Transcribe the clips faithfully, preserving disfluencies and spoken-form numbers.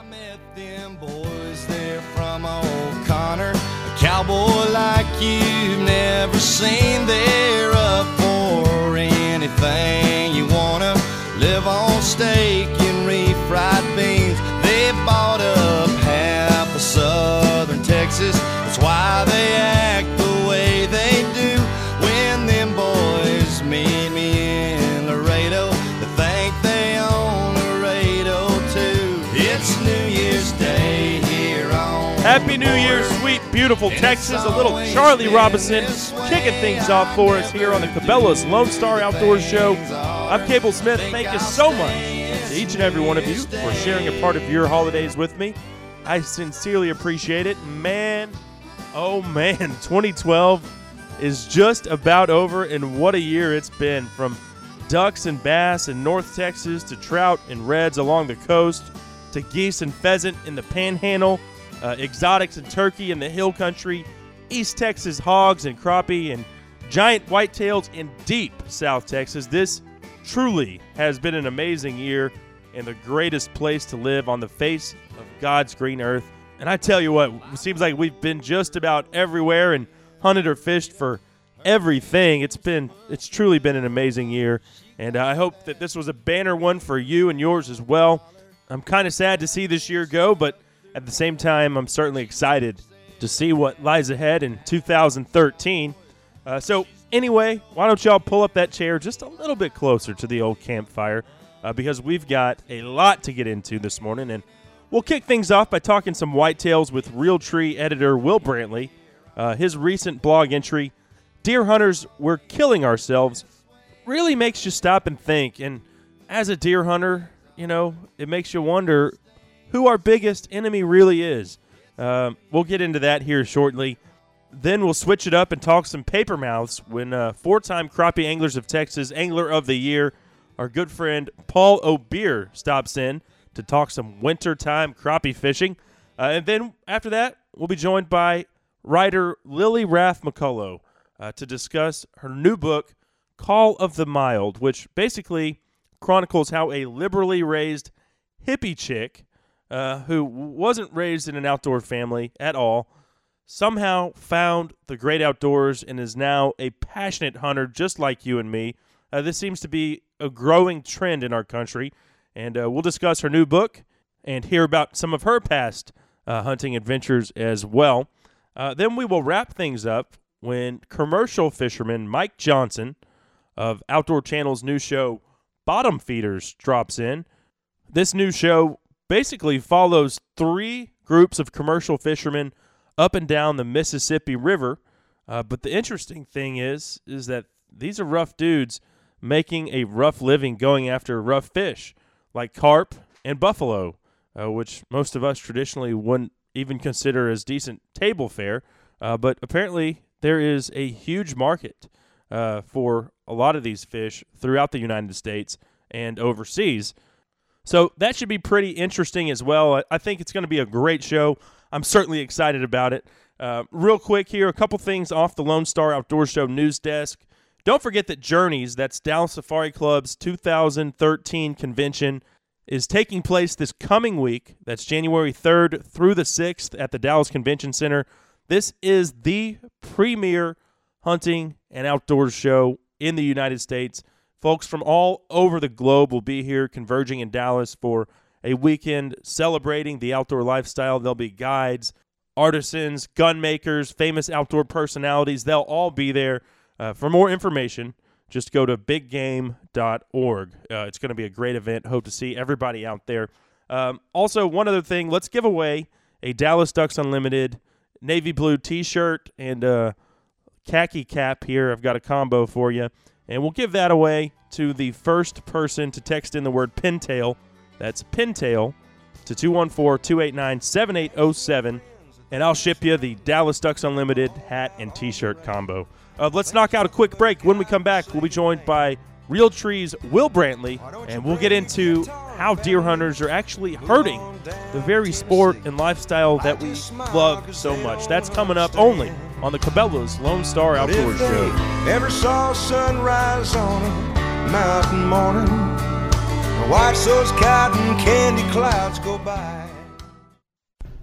met them boys there from old Connor, a cowboy like you've never seen. They're up for anything you wanna, live on steak and refried beans. They bought up half of southern Texas, that's why they act the way they do. When them boys meet me in Laredo, they think they own Laredo too. It's New Year's Day here on Happy New Year, sweet, beautiful Texas. A little Charlie Robinson kicking things off for us here on the Cabela's Lone Star Outdoors Show. I'm Cable Smith. Thank you so much to each and every one of you for sharing a part of your holidays with me. I sincerely appreciate it. Man, oh man, twenty twelve is just about over, and what a year it's been. From ducks and bass in North Texas to trout and reds along the coast to geese and pheasant in the Panhandle, uh, exotics and turkey in the hill country, East Texas hogs and crappie, and giant whitetails in deep South Texas. This truly has been an amazing year and the greatest place to live on the face of God's green earth. And I tell you what, it seems like we've been just about everywhere and hunted or fished for everything. It's been, it's truly been an amazing year, and I hope that this was a banner one for you and yours as well. I'm kind of sad to see this year go, but at the same time, I'm certainly excited to see what lies ahead in two thousand thirteen. Uh, so anyway, why don't y'all pull up that chair just a little bit closer to the old campfire, uh, because we've got a lot to get into this morning, and we'll kick things off by talking some whitetails with Realtree editor Will Brantley. Uh, his recent blog entry, "Deer Hunters, We're Killing Ourselves," really makes you stop and think. And as a deer hunter, you know, it makes you wonder who our biggest enemy really is. Um, we'll get into that here shortly. Then we'll switch it up and talk some paper mouths when uh, four-time Crappie Anglers of Texas Angler of the Year, our good friend Paul O'Beer, stops in to talk some wintertime crappie fishing. Uh, and then after that, we'll be joined by writer Lily Raff McCullough uh, to discuss her new book, Call of the Mild, which basically chronicles how a liberally raised hippie chick uh, who wasn't raised in an outdoor family at all somehow found the great outdoors and is now a passionate hunter just like you and me. Uh, this seems to be a growing trend in our country, and uh, we'll discuss her new book and hear about some of her past uh, hunting adventures as well. Uh, then we will wrap things up when commercial fisherman Mike Johnson of Outdoor Channel's new show Bottom Feeders drops in. This new show basically follows three groups of commercial fishermen up and down the Mississippi River. Uh, but the interesting thing is, is that these are rough dudes making a rough living going after rough fish like carp and buffalo, uh, which most of us traditionally wouldn't even consider as decent table fare. Uh, but apparently there is a huge market uh, for a lot of these fish throughout the United States and overseas. So that should be pretty interesting as well. I, I think it's going to be a great show. I'm certainly excited about it. Uh, real quick here, a couple things off the Lone Star Outdoor Show news desk. Don't forget that Journeys, that's Dallas Safari Club's two thousand thirteen convention, is taking place this coming week. That's January third through the sixth at the Dallas Convention Center. This is the premier hunting and outdoors show in the United States. Folks from all over the globe will be here converging in Dallas for a weekend celebrating the outdoor lifestyle. There'll be guides, artisans, gun makers, famous outdoor personalities. They'll all be there. Uh, for more information, just go to big game dot org. Uh, it's going to be a great event. Hope to see everybody out there. Um, also, one other thing, let's give away a Dallas Ducks Unlimited navy blue t-shirt and a khaki cap here. I've got a combo for you. And we'll give that away to the first person to text in the word Pintail. That's Pintail to two one four, two eight nine, seven eight zero seven. And I'll ship you the Dallas Ducks Unlimited hat and t-shirt combo. Uh, let's knock out a quick break. When we come back, we'll be joined by Realtree's Will Brantley, and we'll get into how deer hunters are actually hurting the very sport and lifestyle that we love so much. That's coming up only on the Cabela's Lone Star Outdoors Show. Ever saw sunrise on a mountain morning? Watch those cotton candy clouds go by.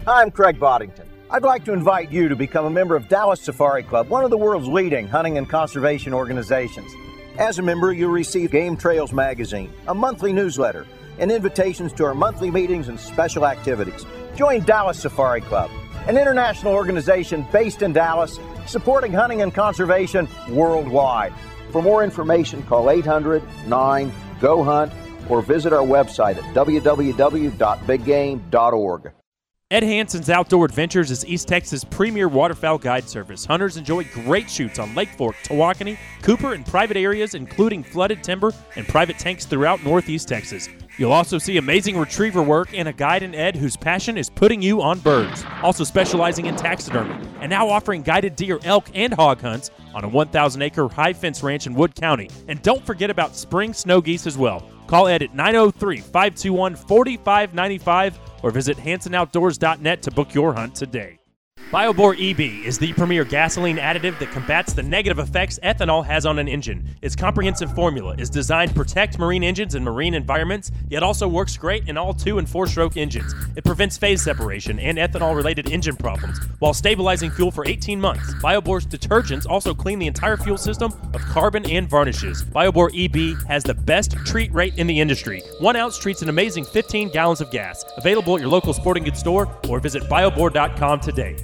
Hi, I'm Craig Boddington. I'd like to invite you to become a member of Dallas Safari Club, one of the world's leading hunting and conservation organizations. As a member, you'll receive Game Trails magazine, a monthly newsletter, and invitations to our monthly meetings and special activities. Join Dallas Safari Club, an international organization based in Dallas, supporting hunting and conservation worldwide. For more information, call eight hundred nine G O hunt or visit our website at w w w dot big game dot org. Ed Hanson's Outdoor Adventures is East Texas' premier waterfowl guide service. Hunters enjoy great shoots on Lake Fork, Tawakoni, Cooper, and private areas, including flooded timber and private tanks throughout Northeast Texas. You'll also see amazing retriever work and a guide in Ed whose passion is putting you on birds. Also specializing in taxidermy, and now offering guided deer, elk, and hog hunts on a one thousand acre high fence ranch in Wood County. And don't forget about spring snow geese as well. Call Ed at nine oh three, five two one, four five nine five or visit Hanson Outdoors dot net to book your hunt today. BioBore E B is the premier gasoline additive that combats the negative effects ethanol has on an engine. Its comprehensive formula is designed to protect marine engines and marine environments, yet also works great in all two- and four-stroke engines. It prevents phase separation and ethanol-related engine problems while stabilizing fuel for eighteen months. BioBore's detergents also clean the entire fuel system of carbon and varnishes. BioBore E B has the best treat rate in the industry. One ounce treats an amazing fifteen gallons of gas. Available at your local sporting goods store or visit biobore dot com today.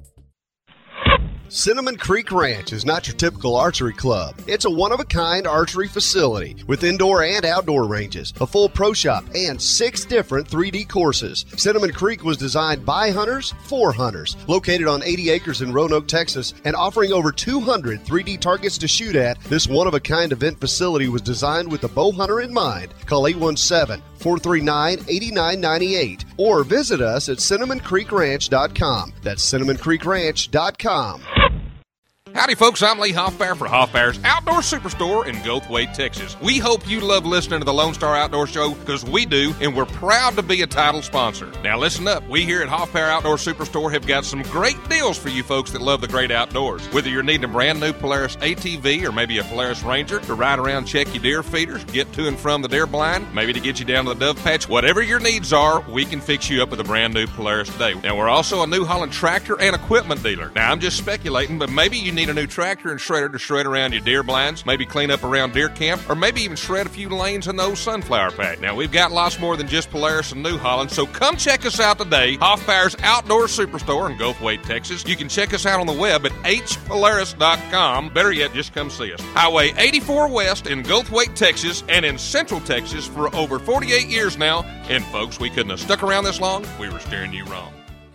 Cinnamon Creek Ranch is not your typical archery club. It's a one-of-a-kind archery facility with indoor and outdoor ranges, a full pro shop, and six different three D courses. Cinnamon Creek was designed by hunters for hunters. Located on eighty acres in Roanoke, Texas, and offering over two hundred three D targets to shoot at, this one-of-a-kind event facility was designed with the bow hunter in mind. Call eight one seven, four three nine, eight nine nine eight or visit us at cinnamon creek ranch dot com. That's cinnamon creek ranch dot com. Howdy, folks. I'm Lee Hoffbauer for Hoffbauer's Outdoor Superstore in Goldthwaite, Texas. We hope you love listening to the Lone Star Outdoor Show, because we do, and we're proud to be a title sponsor. Now, listen up. We here at Hoffbauer Outdoor Superstore have got some great deals for you folks that love the great outdoors. Whether you're needing a brand new Polaris A T V or maybe a Polaris Ranger to ride around, check your deer feeders, get to and from the deer blind, maybe to get you down to the dove patch, whatever your needs are, we can fix you up with a brand new Polaris today. Now, we're also a New Holland tractor and equipment dealer. Now, I'm just speculating, but maybe you need a new tractor and shredder to shred around your deer blinds, maybe clean up around deer camp, or maybe even shred a few lanes in the old sunflower patch. Now, we've got lots more than just Polaris and New Holland, so come check us out today. Hoffbauer's Outdoor Superstore in Goldthwaite, Texas. You can check us out on the web at h polaris dot com. Better yet, just come see us. Highway eighty-four West in Goldthwaite, Texas, and in Central Texas for over forty-eight years now. And folks, we couldn't have stuck around this long. We were steering you wrong.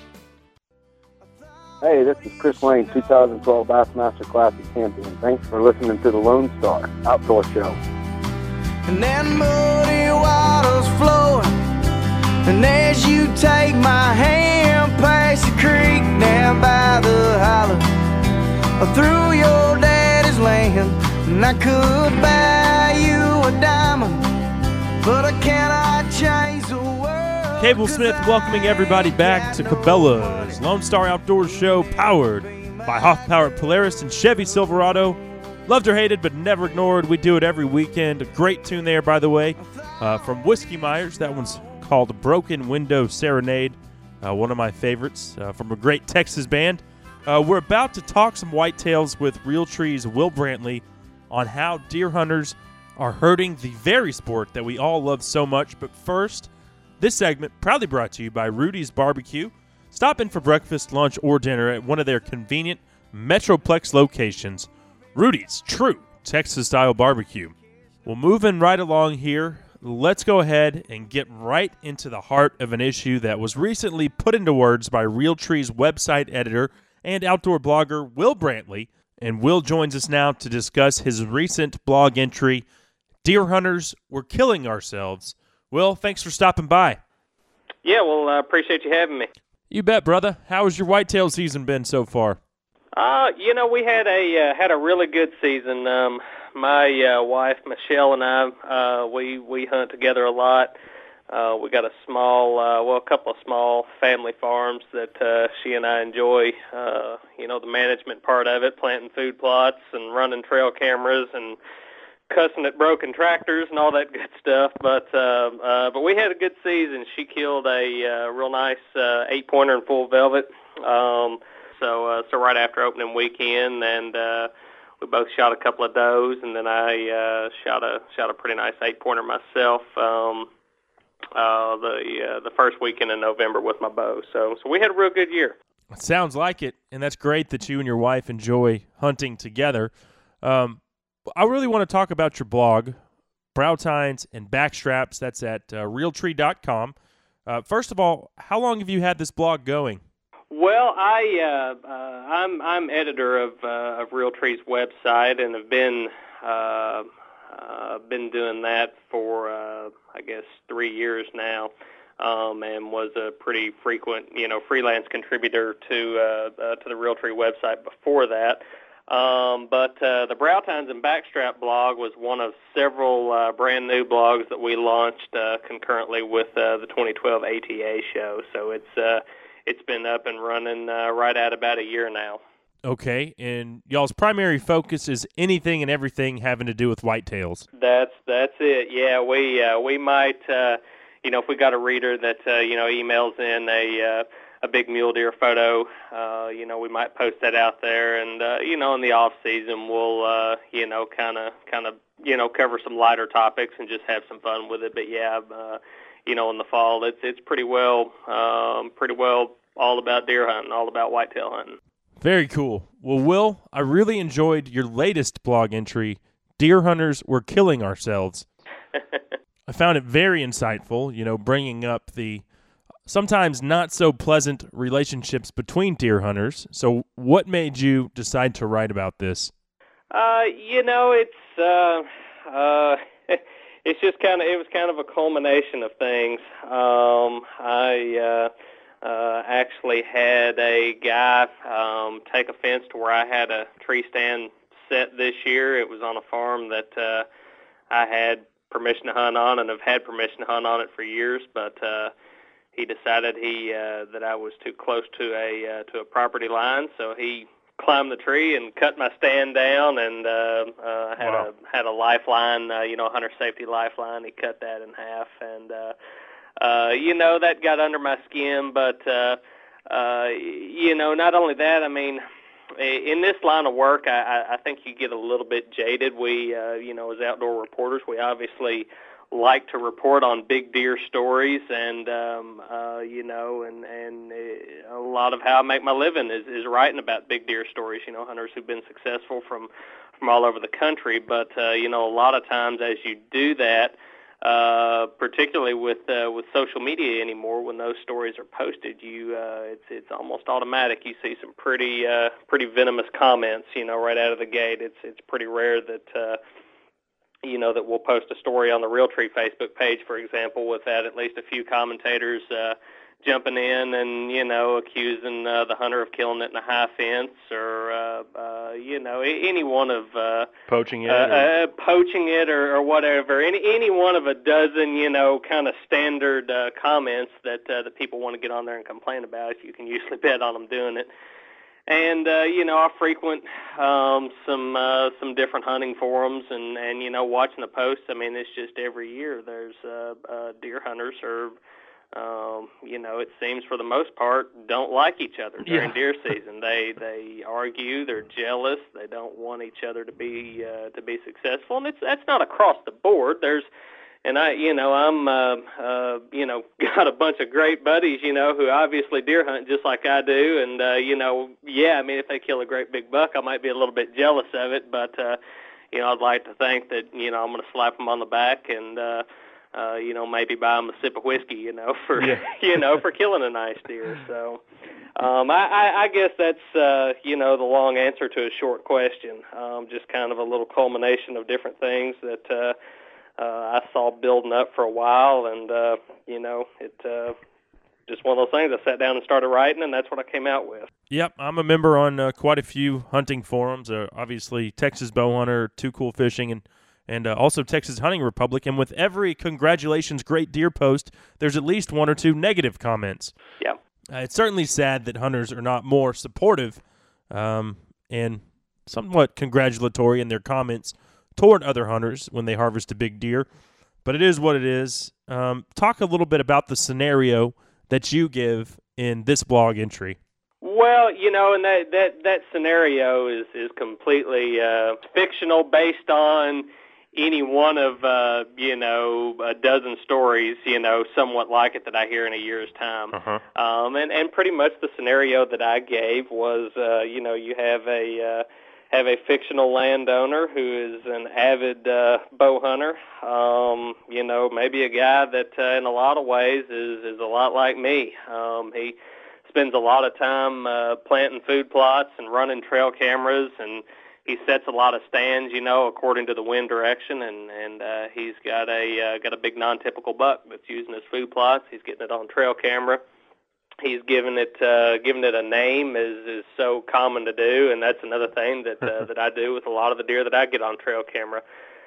Hey, this is Chris Lane, two thousand twelve Bassmaster Classic champion. Thanks for listening to the Lone Star Outdoor Show. And then muddy waters flowing, and as you take my hand past the creek down by the hollow, through your daddy's land, and I could buy you a diamond, but I cannot change the world. Cable Smith welcoming everybody back to Cabela's Lone Star Outdoors Show, powered by Hoff-powered Polaris and Chevy Silverado. Loved or hated, but never ignored. We do it every weekend. A great tune there, by the way, uh, from Whiskey Myers. That one's called Broken Window Serenade, uh, one of my favorites uh, from a great Texas band. Uh, we're about to talk some whitetails with Realtree's Will Brantley on how deer hunters are hurting the very sport that we all love so much. But first, this segment proudly brought to you by Rudy's Barbecue. Stop in for breakfast, lunch, or dinner at one of their convenient Metroplex locations. Rudy's, true Texas-style barbecue. Well, moving right along here, let's go ahead and get right into the heart of an issue that was recently put into words by Realtree's website editor and outdoor blogger Will Brantley. And Will joins us now to discuss his recent blog entry, Deer Hunters, We're Killing Ourselves. Will, thanks for stopping by. Yeah, well, I uh, appreciate you having me. You bet, brother. How has your whitetail season been so far? Uh, you know, we had a uh, had a really good season. Um, my uh, wife Michelle and I, uh, we we hunt together a lot. Uh, we got a small, uh, well, a couple of small family farms that uh, she and I enjoy. Uh, you know, the management part of it, planting food plots and running trail cameras and cussing at broken tractors and all that good stuff. But uh, uh, but we had a good season. She killed a uh, real nice uh, eight pointer in full velvet. Um, so uh, so right after opening weekend, and uh, we both shot a couple of does, and then I uh, shot a shot a pretty nice eight pointer myself. Um, uh, the uh, the first weekend in November with my bow. So so we had a real good year. It sounds like it, and that's great that you and your wife enjoy hunting together. Um, I really want to talk about your blog, Brow Tines and Backstraps. That's at uh, realtree dot com. Uh, first of all, how long have you had this blog going? Well, I uh, uh, I'm I'm editor of uh, of Realtree's website, and have been uh, uh, been doing that for uh, I guess three years now. Um, and was a pretty frequent, you know, freelance contributor to uh, uh, to the Realtree website before that. Um, but uh, the Brow Tines and Backstrap blog was one of several uh, brand new blogs that we launched uh, concurrently with uh, the twenty twelve A T A show. So it's uh, it's been up and running uh, right at about a year now. Okay, and y'all's primary focus is anything and everything having to do with whitetails. That's that's it. Yeah, we uh, we might. Uh, You know, if we got a reader that, uh, you know, emails in a uh, a big mule deer photo, uh, you know, we might post that out there. And, uh, you know, in the off season, we'll, uh, you know, kind of, kind of, you know, cover some lighter topics and just have some fun with it. But, yeah, uh, you know, in the fall, it's it's pretty well, um, pretty well all about deer hunting, all about whitetail hunting. Very cool. Well, Will, I really enjoyed your latest blog entry, Deer Hunters Were Killing Ourselves. I found it very insightful, you know, bringing up the sometimes not so pleasant relationships between deer hunters. So what made you decide to write about this? Uh, you know, it's uh, uh, it's just kind of it was kind of a culmination of things. Um, I uh, uh, actually had a guy um, take offense to where I had a tree stand set this year. It was on a farm that uh, I had permission to hunt on and have had permission to hunt on it for years, but uh, he decided he uh, that I was too close to a uh, to a property line, so he climbed the tree and cut my stand down, and uh, uh, had wow. a had a lifeline, uh, you know, hunter safety lifeline. He cut that in half, and uh, uh, you know that got under my skin. But uh, uh, you know, not only that, I mean, in this line of work, I, I think you get a little bit jaded. We, uh, you know, as outdoor reporters, we obviously like to report on big deer stories, and um, uh, you know, and and a lot of how I make my living is, is writing about big deer stories. You know, hunters who've been successful from from all over the country. But uh, you know, a lot of times as you do that, uh, particularly with uh, with social media anymore, when those stories are posted, you uh, it's it's almost automatic. You see some pretty uh, pretty venomous comments, you know, right out of the gate. It's it's pretty rare that uh, you know that we'll post a story on the Realtree Facebook page, for example, without at least a few commentators uh, jumping in and you know accusing uh, the hunter of killing it in a high fence, or uh, uh, you know any one of uh, poaching it, uh, or... uh, poaching it, or, or whatever. Any any one of a dozen you know kind of standard uh, comments that uh, that people want to get on there and complain about. You can usually bet on them doing it. And uh, you know, I frequent um, some uh, some different hunting forums, and, and you know, watching the posts. I mean, it's just every year there's uh, uh, deer hunters or um, you know, it seems for the most part don't like each other during yeah. deer season. They they argue, they're jealous, they don't want each other to be uh, to be successful, and it's that's not across the board. There's And I, you know, I'm, uh, uh, you know, got a bunch of great buddies, you know, who obviously deer hunt just like I do. And, uh, you know, yeah, I mean, if they kill a great big buck, I might be a little bit jealous of it. But, uh, you know, I'd like to think that, you know, I'm going to slap them on the back and, uh, uh, you know, maybe buy them a sip of whiskey, you know, for, yeah. you know, for killing a nice deer. So um, I, I, I guess that's, uh, you know, the long answer to a short question. Um, just kind of a little culmination of different things that, uh, Uh, I saw building up for a while, and, uh, you know, it uh, just one of those things. I sat down and started writing, and that's what I came out with. Yep, I'm a member on uh, quite a few hunting forums, uh, obviously Texas Bowhunter, Too Cool Fishing, and, and uh, also Texas Hunting Republic. And with every congratulations great deer post, there's at least one or two negative comments. Yeah. Uh, it's certainly sad that hunters are not more supportive um, and somewhat congratulatory in their comments toward other hunters when they harvest a big deer, but it is what it is. Um, talk a little bit about the scenario that you give in this blog entry. Well, you know, and that that, that scenario is, is completely uh, fictional, based on any one of, uh, you know, a dozen stories, you know, somewhat like it that I hear in a year's time. Uh-huh. Um, and, and pretty much the scenario that I gave was, uh, you know, you have a uh, have a fictional landowner who is an avid uh, bow hunter, um, you know, maybe a guy that uh, in a lot of ways is, is a lot like me. Um, he spends a lot of time uh, planting food plots and running trail cameras, and he sets a lot of stands, you know, according to the wind direction, and and uh, he's got a uh, got a big non-typical buck that's using his food plots. He's getting it on trail camera. He's giving it uh, giving it a name is is so common to do, and that's another thing that uh, that I do with a lot of the deer that I get on trail camera.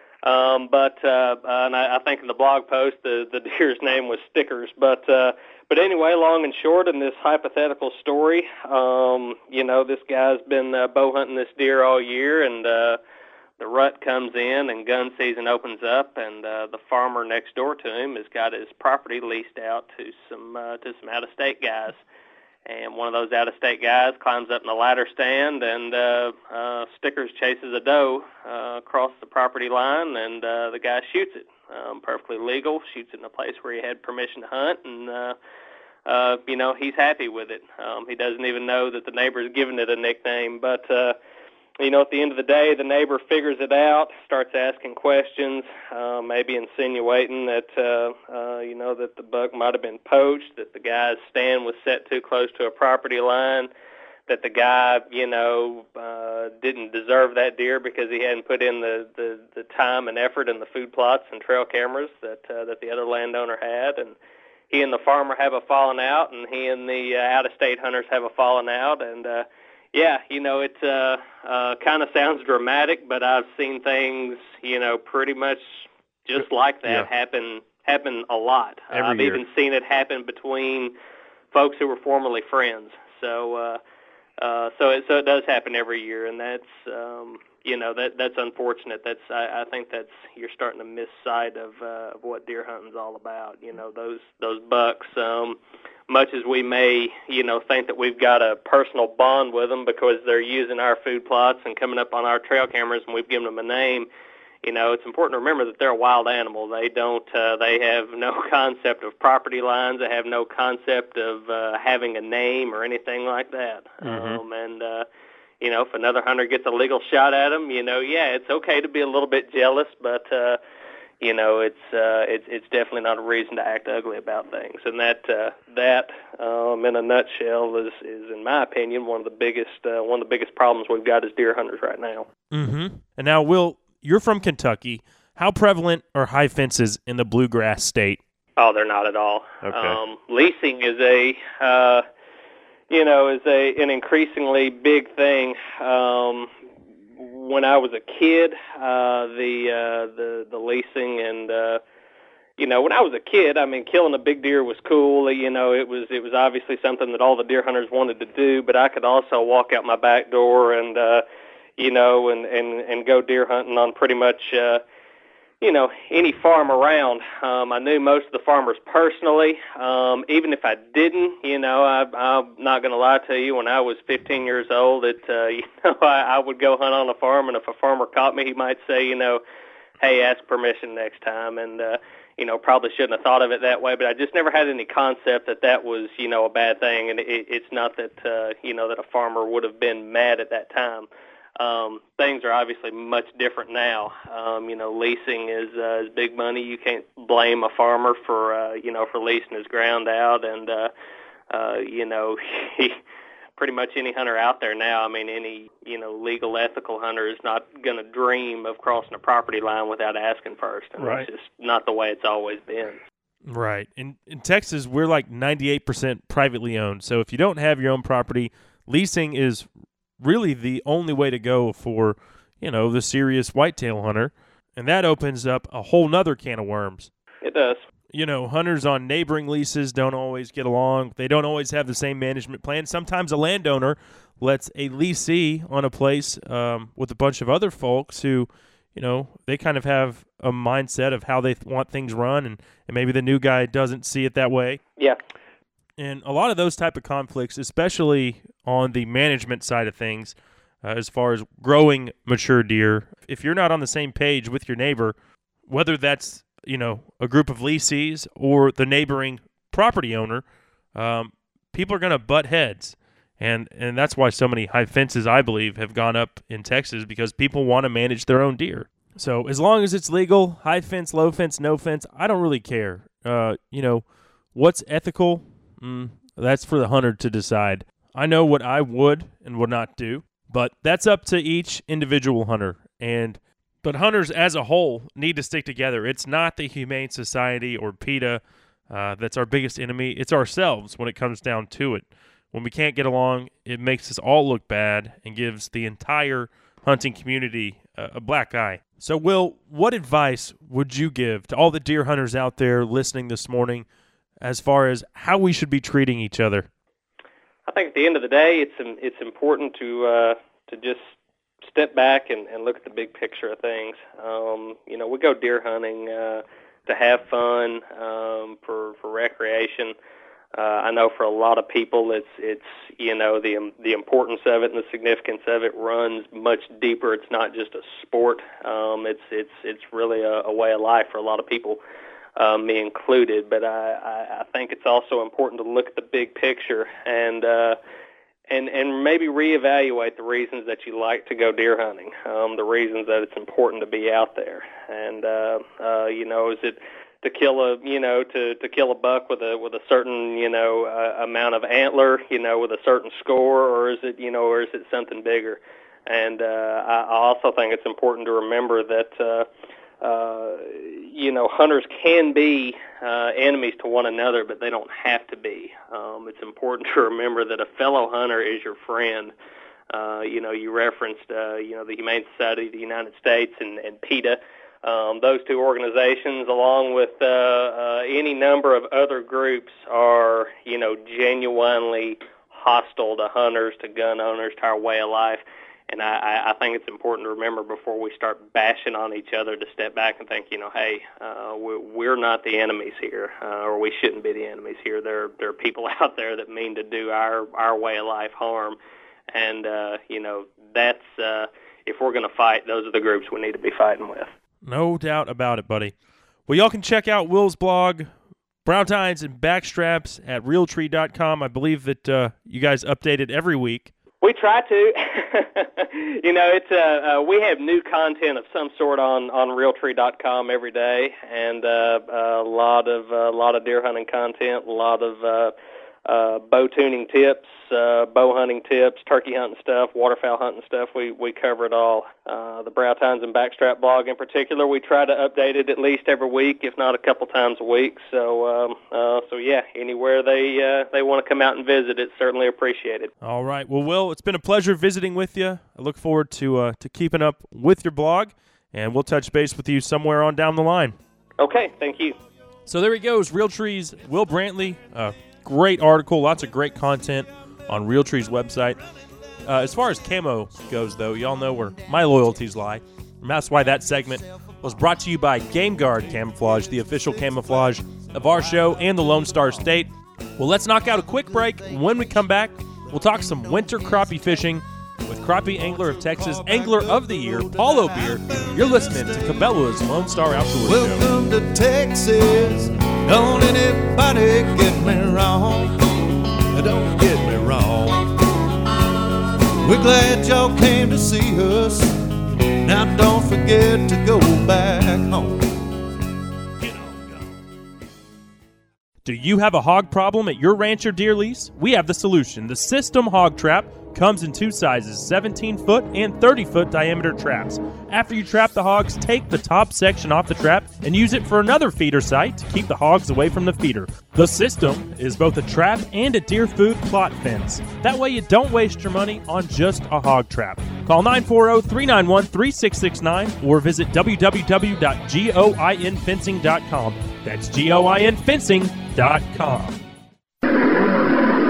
Um, but uh, and I, I think in the blog post the the deer's name was Stickers, but. Uh, But anyway, long and short, in this hypothetical story, um, you know, this guy's been uh, bow hunting this deer all year, and uh, the rut comes in, and gun season opens up, and uh, the farmer next door to him has got his property leased out to some uh, to some out-of-state guys. And one of those out-of-state guys climbs up in the ladder stand, and uh, uh, Stickers chases a doe uh, across the property line, and uh, the guy shoots it. Um, perfectly legal, shoots it in a place where he had permission to hunt, and, uh, uh, you know, he's happy with it. Um, he doesn't even know that the neighbor's given it a nickname, but, uh, you know, at the end of the day, the neighbor figures it out, starts asking questions, uh, maybe insinuating that, uh, uh, you know, that the buck might have been poached, that the guy's stand was set too close to a property line, that the guy, you know, uh, didn't deserve that deer because he hadn't put in the, the, the time and effort in the food plots and trail cameras that uh, that the other landowner had. And he and the farmer have a falling out, and he and the uh, out-of-state hunters have a falling out. And, uh, yeah, you know, it uh, uh, kind of sounds dramatic, but I've seen things, you know, pretty much just like that yeah. happen happen a lot. Every I've year. even seen it happen between folks who were formerly friends. So, uh Uh, so it so it does happen every year, and that's um, you know that that's unfortunate. That's I, I think that's you're starting to miss sight of uh, of what deer hunting's all about. You know, those those bucks. Um, much as we may you know think that we've got a personal bond with them because they're using our food plots and coming up on our trail cameras, and we've given them a name. You know, it's important to remember that they're a wild animal. They don't. Uh, they have no concept of property lines. They have no concept of uh, having a name or anything like that. Mm-hmm. Um, and uh, you know, if another hunter gets a legal shot at them, you know, yeah, it's okay to be a little bit jealous, but uh, you know, it's uh, it's it's definitely not a reason to act ugly about things. And that uh, that um, in a nutshell is is, in my opinion, one of the biggest uh, one of the biggest problems we've got as deer hunters right now. Mm-hmm. And now, Will, you're from Kentucky. How prevalent are high fences in the bluegrass state? Oh, they're not at all. Okay. Um, leasing is a, uh, you know, is a an increasingly big thing. Um, when I was a kid, uh, the uh, the the leasing and uh, you know, when I was a kid, I mean, killing a big deer was cool. You know, it was it was obviously something that all the deer hunters wanted to do. But I could also walk out my back door and uh, you know, and, and, and go deer hunting on pretty much, uh, you know, any farm around. Um, I knew most of the farmers personally. Um, even if I didn't, you know, I, I'm not going to lie to you, when I was fifteen years old, it, uh, you know, I, I would go hunt on a farm, and if a farmer caught me, he might say, you know, hey, ask permission next time. And, uh, you know, probably shouldn't have thought of it that way, but I just never had any concept that that was, you know, a bad thing. And it, it's not that, uh, you know, that a farmer would have been mad at that time. Um, things are obviously much different now. Um, you know, leasing is, uh, is big money. You can't blame a farmer for, uh, you know, for leasing his ground out. And, uh, uh, you know, he, pretty much any hunter out there now, I mean, any, you know, legal, ethical hunter is not going to dream of crossing a property line without asking first. And right. That's just not the way it's always been. Right. In, in Texas, we're like ninety-eight percent privately owned. So if you don't have your own property, leasing is really the only way to go for, you know, the serious whitetail hunter. And that opens up a whole nother can of worms. It does. You know, hunters on neighboring leases don't always get along. They don't always have the same management plan. Sometimes a landowner lets a leasee on a place um, with a bunch of other folks who, you know, they kind of have a mindset of how they th- want things run, and, and maybe the new guy doesn't see it that way. Yeah. And a lot of those type of conflicts, especially on the management side of things, uh, as far as growing mature deer, if you're not on the same page with your neighbor, whether that's, you know, a group of leasees or the neighboring property owner, um, people are going to butt heads. And and that's why so many high fences, I believe, have gone up in Texas, because people want to manage their own deer. So as long as it's legal, high fence, low fence, no fence, I don't really care. Uh, you know, what's ethical, mm, that's for the hunter to decide. I know what I would and would not do, but that's up to each individual hunter. And but hunters as a whole need to stick together. It's not the Humane Society or PETA uh, that's our biggest enemy. It's ourselves when it comes down to it. When we can't get along, it makes us all look bad and gives the entire hunting community a, a black eye. So, Will, what advice would you give to all the deer hunters out there listening this morning as far as how we should be treating each other? I think at the end of the day, it's it's important to uh, to just step back and, and look at the big picture of things. Um, you know, we go deer hunting uh, to have fun, um, for for recreation. Uh, I know for a lot of people, it's it's you know the um, the importance of it and the significance of it runs much deeper. It's not just a sport. Um, it's it's it's really a, a way of life for a lot of people, um, me included. But I, I, I think it's also important to look at the big picture and uh, and and maybe reevaluate the reasons that you like to go deer hunting, um, the reasons that it's important to be out there, and uh, uh, you know, is it to kill a, you know, to, to kill a buck with a with a certain, you know, uh, amount of antler, you know, with a certain score, or is it, you know, or is it something bigger? And uh, I also think it's important to remember that, uh, uh, you know, hunters can be uh, enemies to one another, but they don't have to be. Um, it's important to remember that a fellow hunter is your friend. Uh, you know, you referenced, uh, you know, the Humane Society of the United States and, and PETA. Um, those two organizations, along with uh, uh, any number of other groups, are, you know, genuinely hostile to hunters, to gun owners, to our way of life. And I, I think it's important to remember before we start bashing on each other to step back and think, you know, hey, uh, we're not the enemies here, uh, or we shouldn't be the enemies here. There, there are people out there that mean to do our, our way of life harm. And, uh, you know, that's, uh, if we're going to fight, those are the groups we need to be fighting with. No doubt about it, buddy. Well, y'all can check out Will's blog, Brown Tines and Backstraps, at realtree dot com. I believe that uh, you guys update it every week. We try to. you know, it's uh, uh, we have new content of some sort on, on realtree dot com every day, and uh, a lot of a uh, lot of deer hunting content, a lot of uh, uh, bow tuning tips, uh, bow hunting tips, turkey hunting stuff, waterfowl hunting stuff. We we cover it all. Uh, the Brown Tines and Backstrap blog in particular, we try to update it at least every week, if not a couple times a week. So um, uh, so yeah, anywhere they uh, they want to come out and visit, it's certainly appreciated. All right. Well, Will, it's been a pleasure visiting with you. I look forward to uh, to keeping up with your blog, and we'll touch base with you somewhere on down the line. Okay. Thank you. So there he goes, Realtree's Will Brantley. Uh, great article, lots of great content on Realtree's website. Uh, as far as camo goes, though, y'all know where my loyalties lie. And that's why that segment was brought to you by Game Guard Camouflage, the official camouflage of our show and the Lone Star State. Well, let's knock out a quick break. When we come back, we'll talk some winter crappie fishing with Crappie Angler of Texas, Angler of the Year, Paulo Beer. You're listening to Cabela's Lone Star Outdoor Welcome Show. to Texas. Don't anybody get me wrong. Don't get me wrong. We're glad y'all came to see us. Now don't forget to go back home. Do you have a hog problem at your ranch or deer lease? We have the solution. The System Hog Trap comes in two sizes, seventeen foot and thirty foot diameter traps. After you trap the hogs, take the top section off the trap and use it for another feeder site to keep the hogs away from the feeder. The System is both a trap and a deer food plot fence. That way you don't waste your money on just a hog trap. Call nine four zero, three nine one, three six six nine or visit w w w dot goin fencing dot com. That's goin fencing dot com.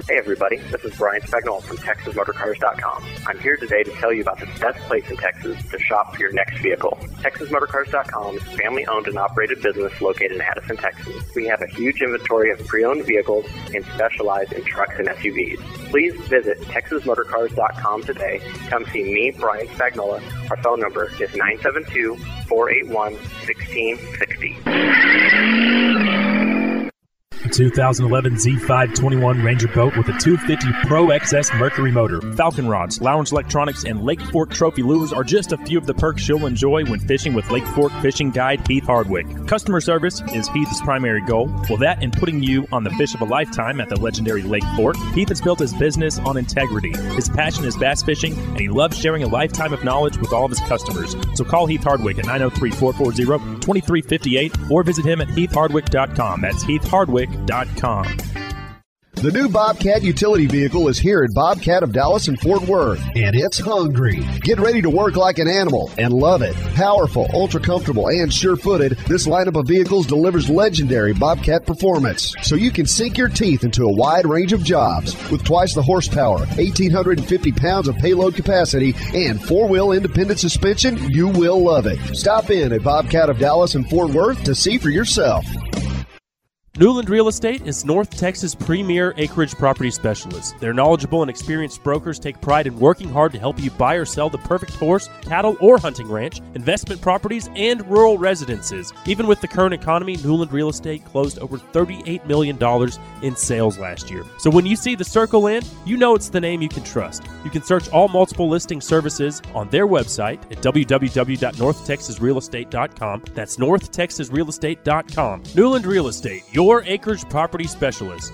Hey everybody, this is Brian Spagnola from Texas Motor Cars dot com. I'm here today to tell you about the best place in Texas to shop for your next vehicle. Texas Motor Cars dot com is a family-owned and operated business located in Addison, Texas. We have a huge inventory of pre-owned vehicles and specialize in trucks and S U Vs. Please visit Texas Motor Cars dot com today. Come see me, Brian Spagnola. Our phone number is nine seven two, four eight one, one six six zero. two thousand eleven Z five twenty-one Ranger boat with a two fifty Pro X S Mercury motor. Falcon rods, Lounge Electronics, and Lake Fork Trophy lures are just a few of the perks you'll enjoy when fishing with Lake Fork fishing guide Heath Hardwick. Customer service is Heath's primary goal. Well, that and putting you on the fish of a lifetime at the legendary Lake Fork. Heath has built his business on integrity. His passion is bass fishing, and he loves sharing a lifetime of knowledge with all of his customers. So call Heath Hardwick at nine oh three, four four zero, two three five eight or visit him at heath hardwick dot com. That's heath hardwick dot com. The new Bobcat utility vehicle is here at Bobcat of Dallas and Fort Worth, and it's hungry. Get ready to work like an animal and love it. Powerful, ultra-comfortable, and sure-footed, this lineup of vehicles delivers legendary Bobcat performance, so you can sink your teeth into a wide range of jobs. With twice the horsepower, one thousand eight hundred fifty pounds of payload capacity, and four-wheel independent suspension, you will love it. Stop in at Bobcat of Dallas and Fort Worth to see for yourself. Newland Real Estate is North Texas' premier acreage property specialist. Their knowledgeable and experienced brokers take pride in working hard to help you buy or sell the perfect horse, cattle, or hunting ranch, investment properties, and rural residences. Even with the current economy, Newland Real Estate closed over thirty-eight million dollars in sales last year. So when you see the circle in, you know it's the name you can trust. You can search all multiple listing services on their website at w w w dot north texas real estate dot com. That's north texas real estate dot com. Newland Real Estate, your acreage property specialist.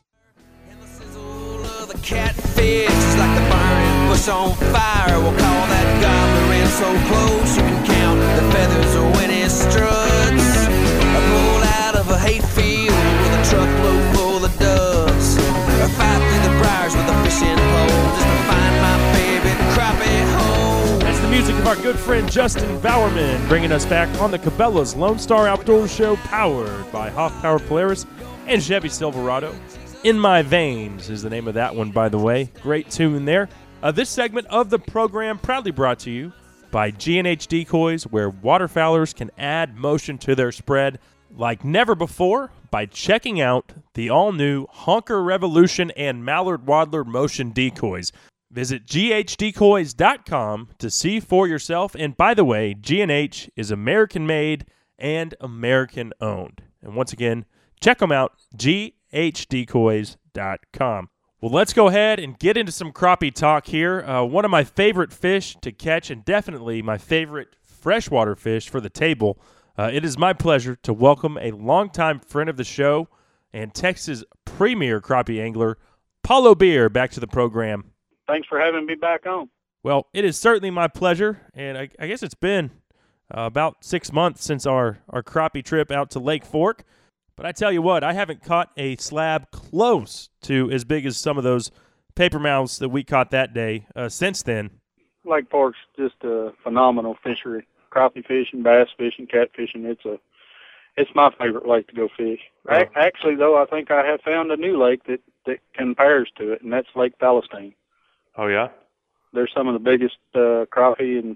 The catfish is like the burning bush on fire. We'll call that gobbler in so close you can count the feathers when it struts. I pull out of a hayfield with a truckload full of doves. I fight through the briars with a fishing pole just to find my favorite crappie hole. That's the music of our good friend Justin Bowerman, bringing us back on the Cabela's Lone Star Outdoors Show, powered by Hoff Power Polaris and Chevy Silverado. In My Veins is the name of that one, by the way. Great tune there. Uh, this segment of the program proudly brought to you by G and H Decoys, where waterfowlers can add motion to their spread like never before by checking out the all-new Honker Revolution and Mallard Waddler motion decoys. Visit g h decoys dot com to see for yourself. And by the way, G and H is American-made and American-owned. And once again, check them out, g h decoys dot com. Well, let's go ahead and get into some crappie talk here. Uh, one of my favorite fish to catch, and definitely my favorite freshwater fish for the table. Uh, it is my pleasure to welcome a longtime friend of the show and Texas premier crappie angler, Paulo Beer, back to the program. Thanks for having me back on. Well, it is certainly my pleasure, and I, I guess it's been uh, about six months since our, our crappie trip out to Lake Fork. But I tell you what, I haven't caught a slab close to as big as some of those paper mouths that we caught that day uh, since then. Lake Fork's just a phenomenal fishery. Crappie fishing, bass fishing, catfishing. It's a, it's my favorite lake to go fish. Oh. Actually, though, I think I have found a new lake that, that compares to it, and that's Lake Palestine. Oh, yeah? They're some of the biggest uh, crappie, and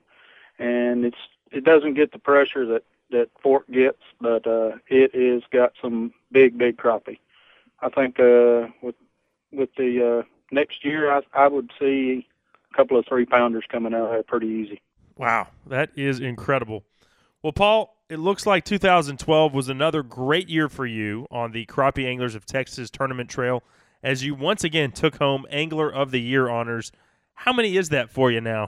and it's it doesn't get the pressure that, that Fork gets, but uh, it is got some big, big crappie. I think uh, with with the uh, next year, I, I would see a couple of three-pounders coming out there pretty easy. Wow, that is incredible. Well, Paul, it looks like two thousand twelve was another great year for you on the Crappie Anglers of Texas Tournament Trail, as you once again took home Angler of the Year honors. How many is that for you now?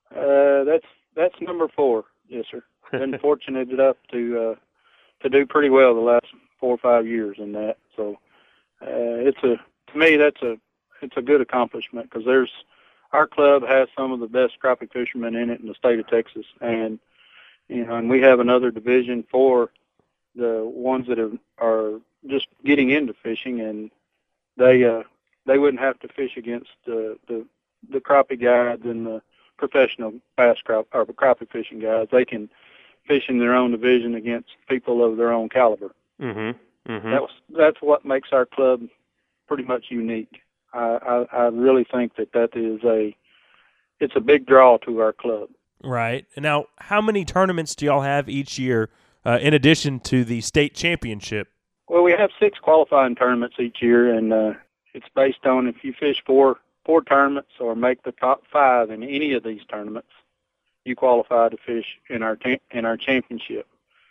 Uh, that's that's number four, yes, sir. Been fortunate enough to uh, to do pretty well the last four or five years in that. So uh, it's a to me that's a it's a good accomplishment, because there's our club has some of the best crappie fishermen in it in the state of Texas, and you know, and we have another division for the ones that are, are just getting into fishing, and they uh, they wouldn't have to fish against the the, the crappie guides and the professional bass crop or crappie fishing guides. They can fish in their own division against people of their own caliber. Mm-hmm. Mm-hmm. That was that's what makes our club pretty much unique. I, I, I really think that that is a it's a big draw to our club. Right. Now, how many tournaments do y'all have each year uh, in addition to the state championship? Well, we have six qualifying tournaments each year, and uh, it's based on if you fish four four tournaments or make the top five in any of these tournaments, you qualify to fish in our ta- in our championship.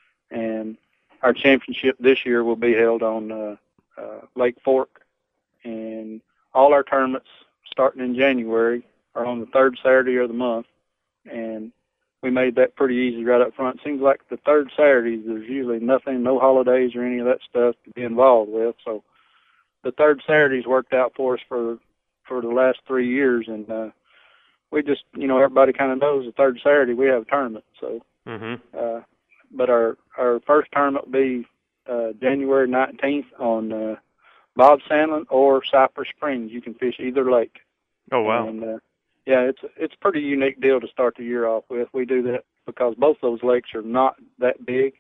And our championship this year will be held on uh, uh, Lake Fork, and all our tournaments starting in January are on the third Saturday of the month, and we made that pretty easy right up front. Seems like the third Saturdays, there's usually nothing, no holidays or any of that stuff to be involved with. So the third Saturdays worked out for us for for the last three years, and uh, we just, you know, everybody kind of knows the third Saturday we have a tournament. So, mm-hmm. uh, but our our first tournament will be uh, January nineteenth on uh, Bob Sandlin or Cypress Springs. You can fish either lake. Oh wow! And, uh, yeah, it's it's a pretty unique deal to start the year off with. We do that because both those lakes are not that big,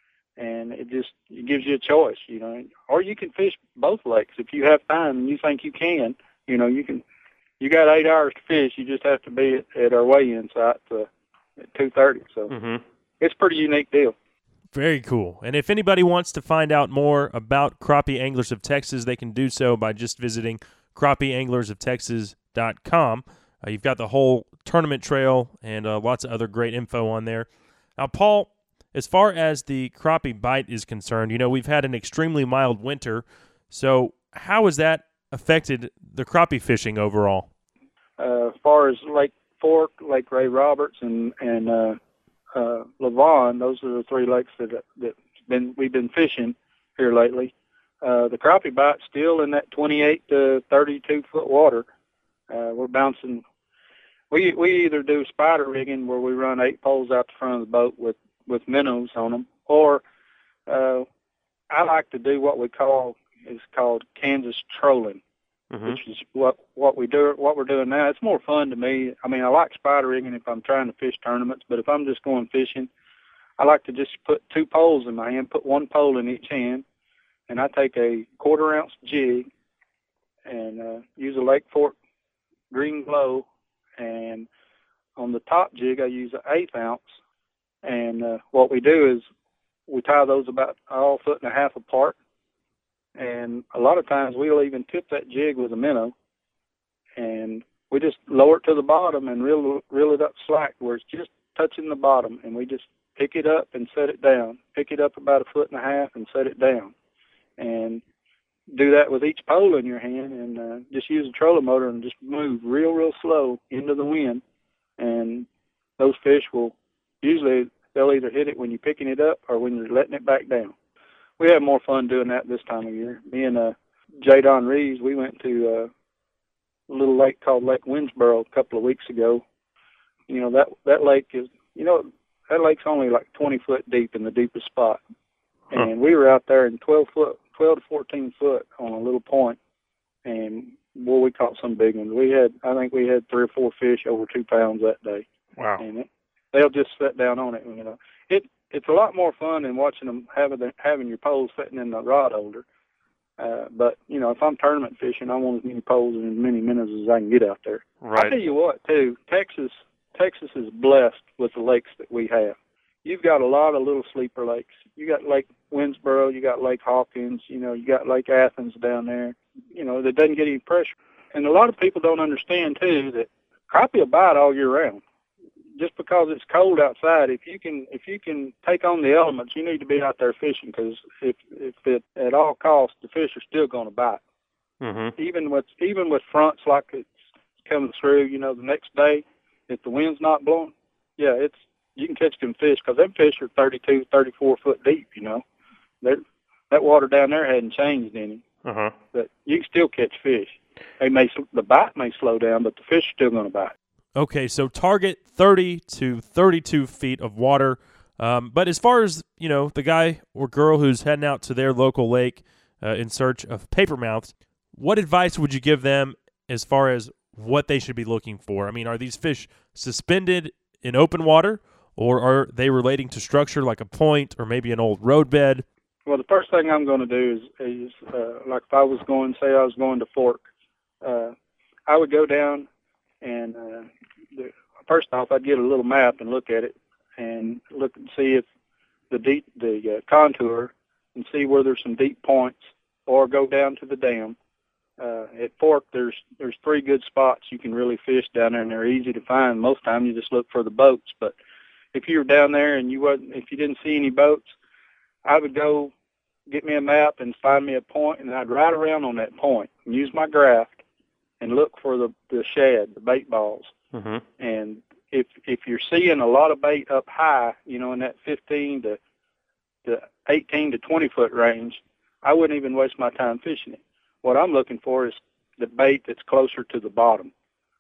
and it just it gives you a choice, you know. Or you can fish both lakes if you have time and you think you can. You know, you can. You got eight hours to fish. You just have to be at, at our weigh-in site uh, at two thirty. So mm-hmm. It's a pretty unique deal. Very cool. And if anybody wants to find out more about Crappie Anglers of Texas, they can do so by just visiting crappie anglers of texas dot com. Uh, you've got the whole tournament trail and uh, lots of other great info on there. Now, Paul, as far as the crappie bite is concerned, you know, we've had an extremely mild winter. So how has that affected the crappie fishing overall? Uh, as far as Lake Fork, Lake Ray Roberts, and and uh, uh, Lavon, those are the three lakes that that been we've been fishing here lately. Uh, the crappie bite's still in that twenty-eight to thirty-two foot water. Uh, we're bouncing. We we either do spider rigging where we run eight poles out the front of the boat with with minnows on them, or uh, I like to do what we call is called Kansas trolling, mm-hmm. which is what what we do what we're doing now. It's more fun to me. I mean, I like spider rigging if I'm trying to fish tournaments, but if I'm just going fishing, I like to just put two poles in my hand, put one pole in each hand, and I take a quarter ounce jig and uh, use a Lake Fork green glow, and on the top jig I use an eighth ounce. And uh, what we do is we tie those about all foot and a half apart, and a lot of times we'll even tip that jig with a minnow, and we just lower it to the bottom and reel, reel it up slack where it's just touching the bottom, and we just pick it up and set it down, pick it up about a foot and a half and set it down, and do that with each pole in your hand, and uh, just use a trolling motor and just move real, real slow into the wind, and those fish will usually they'll either hit it when you're picking it up or when you're letting it back down. We have more fun doing that this time of year. Me and uh, J. Don Reeves, we went to uh, a little lake called Lake Winsboro a couple of weeks ago. You know, that that lake is, you know, that lake's only like twenty foot deep in the deepest spot. Huh. And we were out there in twelve foot, twelve to fourteen foot on a little point, and boy, we caught some big ones. We had, I think we had three or four fish over two pounds that day. Wow. And it, they'll just sit down on it. You know, it it's a lot more fun than watching them having the, having your poles sitting in the rod holder. Uh, but you know, if I'm tournament fishing, I want as many poles and as many minnows as I can get out there. Right. I tell you what, too, Texas Texas is blessed with the lakes that we have. You've got a lot of little sleeper lakes. You got Lake Winsboro, you got Lake Hawkins, you know, you got Lake Athens down there. You know, that doesn't get any pressure. And a lot of people don't understand too that crappie will bite all year round. Just because it's cold outside, if you can if you can take on the elements, you need to be out there fishing, because if if it, at all costs, the fish are still going to bite. Mm-hmm. Even with even with fronts like it's coming through, you know, the next day, if the wind's not blowing, yeah, it's you can catch them fish, because them fish are thirty-two, thirty-four foot deep. You know, They're, that water down there hadn't changed any, uh-huh. but you can still catch fish. They may the bite may slow down, but the fish are still going to bite. Okay, so target thirty to thirty-two feet of water. Um, but as far as, you know, the guy or girl who's heading out to their local lake uh, in search of papermouths, what advice would you give them as far as what they should be looking for? I mean, are these fish suspended in open water, or are they relating to structure like a point or maybe an old roadbed? Well, the first thing I'm going to do is, is uh, like if I was going, say I was going to Fork, uh, I would go down and uh, the, first off, I'd get a little map and look at it and look and see if the deep, the uh, contour and see where there's some deep points, or go down to the dam. Uh, at Fork, there's there's three good spots you can really fish down there, and they're easy to find. Most times you just look for the boats, but if you were down there and you wasn't, if you didn't see any boats, I would go get me a map and find me a point, and I'd ride around on that point and use my graft and look for the, the shad, the bait balls. Mm-hmm. And if if you're seeing a lot of bait up high, you know, in that fifteen to the eighteen to twenty foot range, I wouldn't even waste my time fishing it. What I'm looking for is the bait that's closer to the bottom.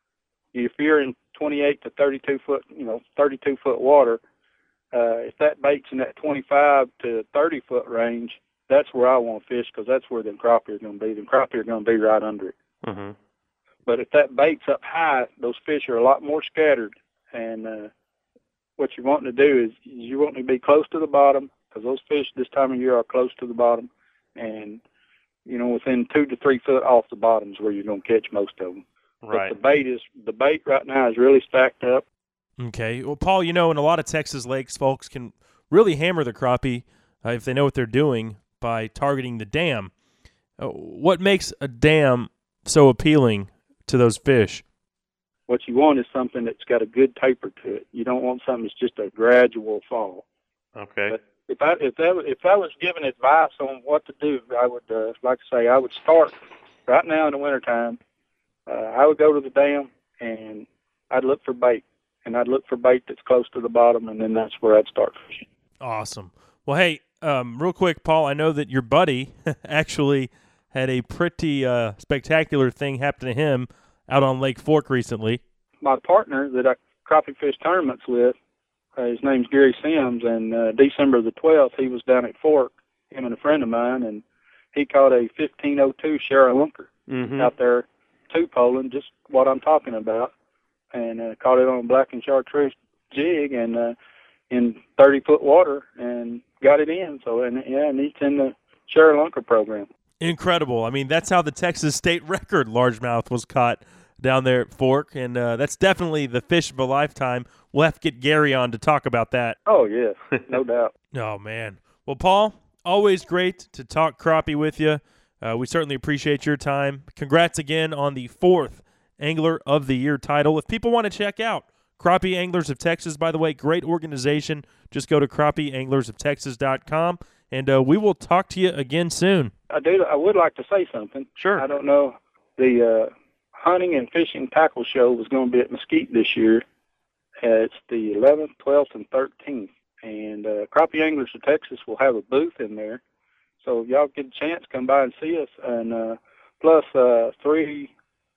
If you're in twenty-eight to thirty-two foot, you know, thirty-two foot water, uh, if that bait's in that twenty-five to thirty foot range, that's where I want to fish, because that's where the crappie are going to be. The crappie are going to be right under it. Mm-hmm. But if that bait's up high, those fish are a lot more scattered. And uh, what you're wanting to do is you want to be close to the bottom, because those fish this time of year are close to the bottom. And, you know, within two to three foot off the bottom is where you're going to catch most of them. Right. But the bait is the bait right now is really stacked up. Okay. Well, Paul, you know, in a lot of Texas lakes, folks can really hammer the crappie uh, if they know what they're doing by targeting the dam. Uh, what makes a dam so appealing to those fish? What you want is something that's got a good taper to it. You don't want something that's just a gradual fall. Okay. But if I if that if I was given advice on what to do, I would uh, like to say I would start right now in the wintertime. Uh, I would go to the dam and I'd look for bait, and I'd look for bait that's close to the bottom, and then that's where I'd start fishing. Awesome. Well, hey, um, real quick, Paul, I know that your buddy actually had a pretty uh, spectacular thing happen to him out on Lake Fork recently. My partner that I crappie fish tournaments with, uh, his name's Gary Sims, and uh, December the twelfth, he was down at Fork, him and a friend of mine, and he caught a fifteen oh two Shara Lunker mm-hmm. out there two-poling, just what I'm talking about, and uh, caught it on a black and chartreuse jig and uh, in thirty-foot water and got it in. So, and yeah, and he's in the Shara Lunker program. Incredible. I mean, that's how the Texas state record largemouth was caught down there at Fork, and uh, that's definitely the fish of a lifetime. We'll have to get Gary on to talk about that. Oh, yeah, no doubt. Oh, man. Well, Paul, always great to talk crappie with you. Uh, we certainly appreciate your time. Congrats again on the fourth Angler of the Year title. If people want to check out Crappie Anglers of Texas, by the way, great organization. Just go to crappie anglers of texas dot com, and uh, we will talk to you again soon. I do. I would like to say something. Sure. I don't know. The uh, hunting and fishing tackle show was going to be at Mesquite this year. Uh, it's the eleventh, twelfth, and thirteenth. And uh, Crappie Anglers of Texas will have a booth in there. So if y'all get a chance, come by and see us. And uh, plus, uh, three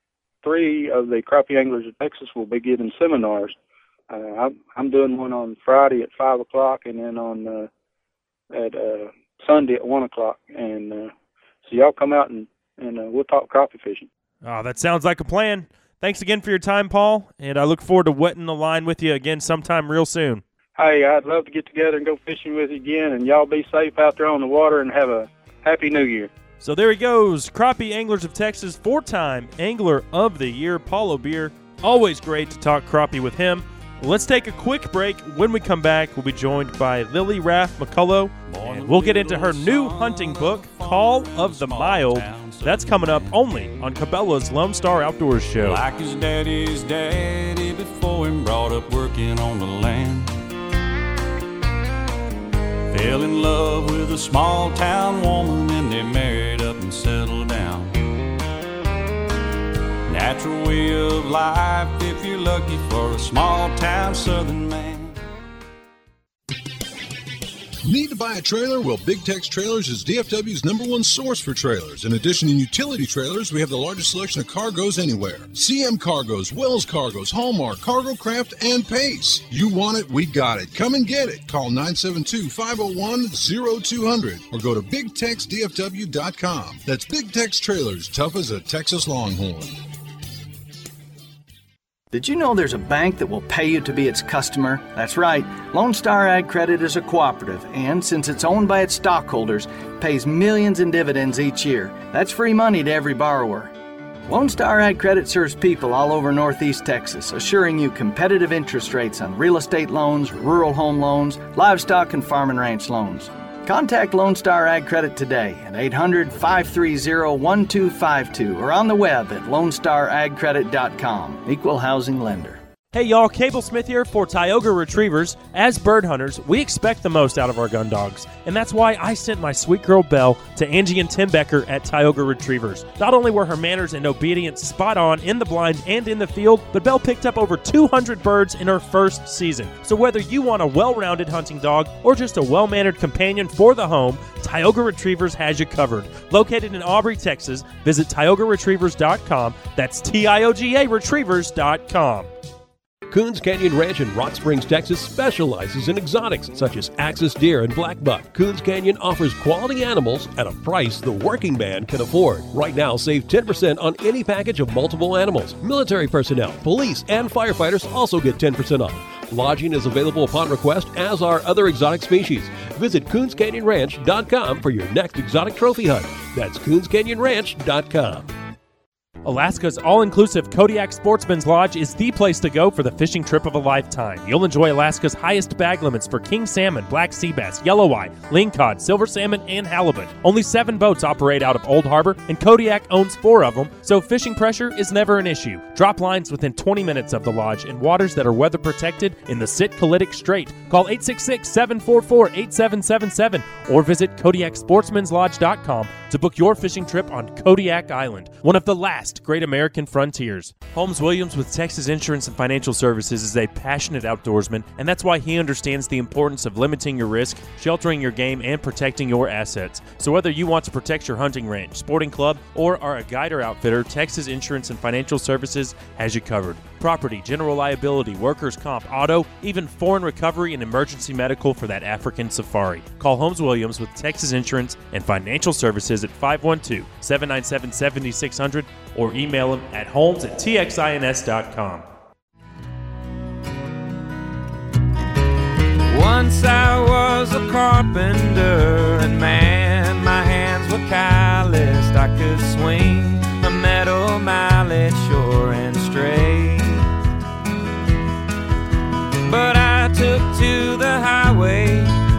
three of the Crappie Anglers of Texas will be giving seminars. Uh, I'm, I'm doing one on Friday at five o'clock, and then on uh, at uh, Sunday at one o'clock. And uh, so y'all come out and, and uh, we'll talk crappie fishing. Oh, that sounds like a plan. Thanks again for your time, Paul, and I look forward to wetting the line with you again sometime real soon. Hey, I'd love to get together and go fishing with you again, and y'all be safe out there on the water, and have a Happy New Year. So there he goes, Crappie Anglers of Texas, four-time Angler of the Year, Paul O'Beer. Always great to talk crappie with him. Let's take a quick break. When we come back, we'll be joined by Lily Raff McCullough, and we'll get into her new hunting book, Call of the Mild. That's coming up only on Cabela's Lone Star Outdoors Show. Like his daddy's daddy before him, brought up working on the land. Fell in love with a small town woman, and they married up and settled down. Natural way of life if you're lucky for a small town southern man. Need to buy a trailer? Well, Big Tex Trailers is D F W's number one source for trailers. In addition to utility trailers, we have the largest selection of cargoes anywhere. C M Cargoes, Wells Cargoes, Hallmark, Cargo Craft, and Pace. You want it, we got it. Come and get it. Call nine seven two, five oh one, oh two hundred or go to big tex d f w dot com. That's Big Tex Trailers, tough as a Texas Longhorn. Did you know there's a bank that will pay you to be its customer? That's right. Lone Star Ag Credit is a cooperative, and since it's owned by its stockholders, pays millions in dividends each year. That's free money to every borrower. Lone Star Ag Credit serves people all over Northeast Texas, assuring you competitive interest rates on real estate loans, rural home loans, livestock, and farm and ranch loans. Contact Lone Star Ag Credit today at eight hundred, five three zero, one two five two or on the web at lone star ag credit dot com. Equal housing lender. Hey y'all, Cable Smith here for Tioga Retrievers. As bird hunters, we expect the most out of our gun dogs, and that's why I sent my sweet girl Belle to Angie and Tim Becker at Tioga Retrievers. Not only were her manners and obedience spot on in the blind and in the field, but Belle picked up over two hundred birds in her first season. So whether you want a well-rounded hunting dog or just a well-mannered companion for the home, Tioga Retrievers has you covered. Located in Aubrey, Texas, visit tioga retrievers dot com. That's T I O G A retrievers dot com. Coons Canyon Ranch in Rock Springs, Texas specializes in exotics such as axis deer and black buck. Coons Canyon offers quality animals at a price the working man can afford. Right now, save ten percent on any package of multiple animals. Military personnel, police, and firefighters also get ten percent off. Lodging is available upon request, as are other exotic species. Visit coons canyon ranch dot com for your next exotic trophy hunt. That's coons canyon ranch dot com. Alaska's all-inclusive Kodiak Sportsman's Lodge is the place to go for the fishing trip of a lifetime. You'll enjoy Alaska's highest bag limits for king salmon, black sea bass, yellow eye, lingcod, silver salmon, and halibut. Only seven boats operate out of Old Harbor, and Kodiak owns four of them, so fishing pressure is never an issue. Drop lines within twenty minutes of the lodge in waters that are weather protected in the Sitkalitic Strait. Call eight six six, seven four four, eight seven seven seven or visit kodiak sportsmans lodge dot com to book your fishing trip on Kodiak Island, one of the last great American frontiers. Holmes Williams with Texas Insurance and Financial Services is a passionate outdoorsman, and that's why he understands the importance of limiting your risk, sheltering your game, and protecting your assets. So whether you want to protect your hunting range, sporting club, or are a guide or outfitter, Texas Insurance and Financial Services has you covered. Property, general liability, workers' comp, auto, even foreign recovery and emergency medical for that African safari. Call Holmes Williams with Texas Insurance and Financial Services at five one two, seven nine seven, seven six zero zero or email him at holmes at t x ins dot com. Once I was a carpenter, and man, my hands were calloused. I could swing a metal mallet sure and straight, but I took to the highway,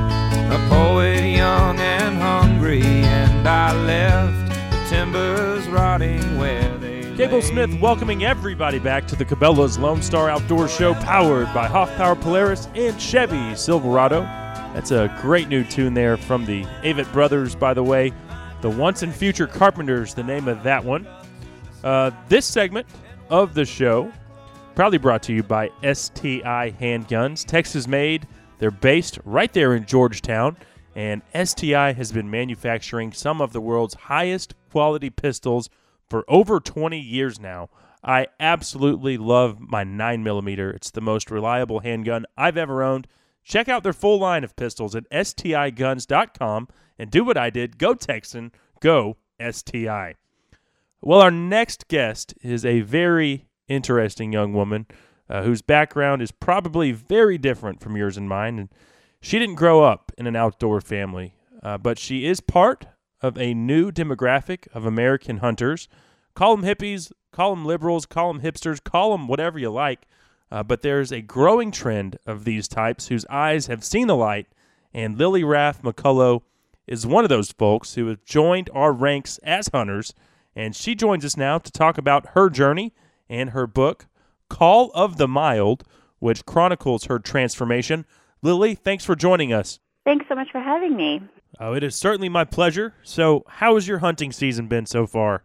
a poet young and hungry, and I left the timbers rotting where they Cable lay. Smith welcoming everybody back to the Cabela's Lone Star Outdoor Show, powered by Hoff Power Polaris and Chevy Silverado. That's a great new tune there from the Avett Brothers, by the way. The Once and Future Carpenters, the name of that one. Uh, this segment of the show proudly brought to you by S T I Handguns, Texas-made. They're based right there in Georgetown, and S T I has been manufacturing some of the world's highest quality pistols for over twenty years now. I absolutely love my nine millimeter. It's the most reliable handgun I've ever owned. Check out their full line of pistols at S T I guns dot com and do what I did. Go Texan, go S T I. Well, our next guest is a very interesting young woman uh, whose background is probably very different from yours and mine. And she didn't grow up in an outdoor family, uh, but she is part of a new demographic of American hunters. Call them hippies, call them liberals, call them hipsters, call them whatever you like. Uh, but there's a growing trend of these types whose eyes have seen the light, and Lily Raff McCullough is one of those folks who have joined our ranks as hunters, and she joins us now to talk about her journey and her book, Call of the Mild, which chronicles her transformation. Lily, thanks for joining us. Thanks so much for having me. Oh, it is certainly my pleasure. So how has your hunting season been so far?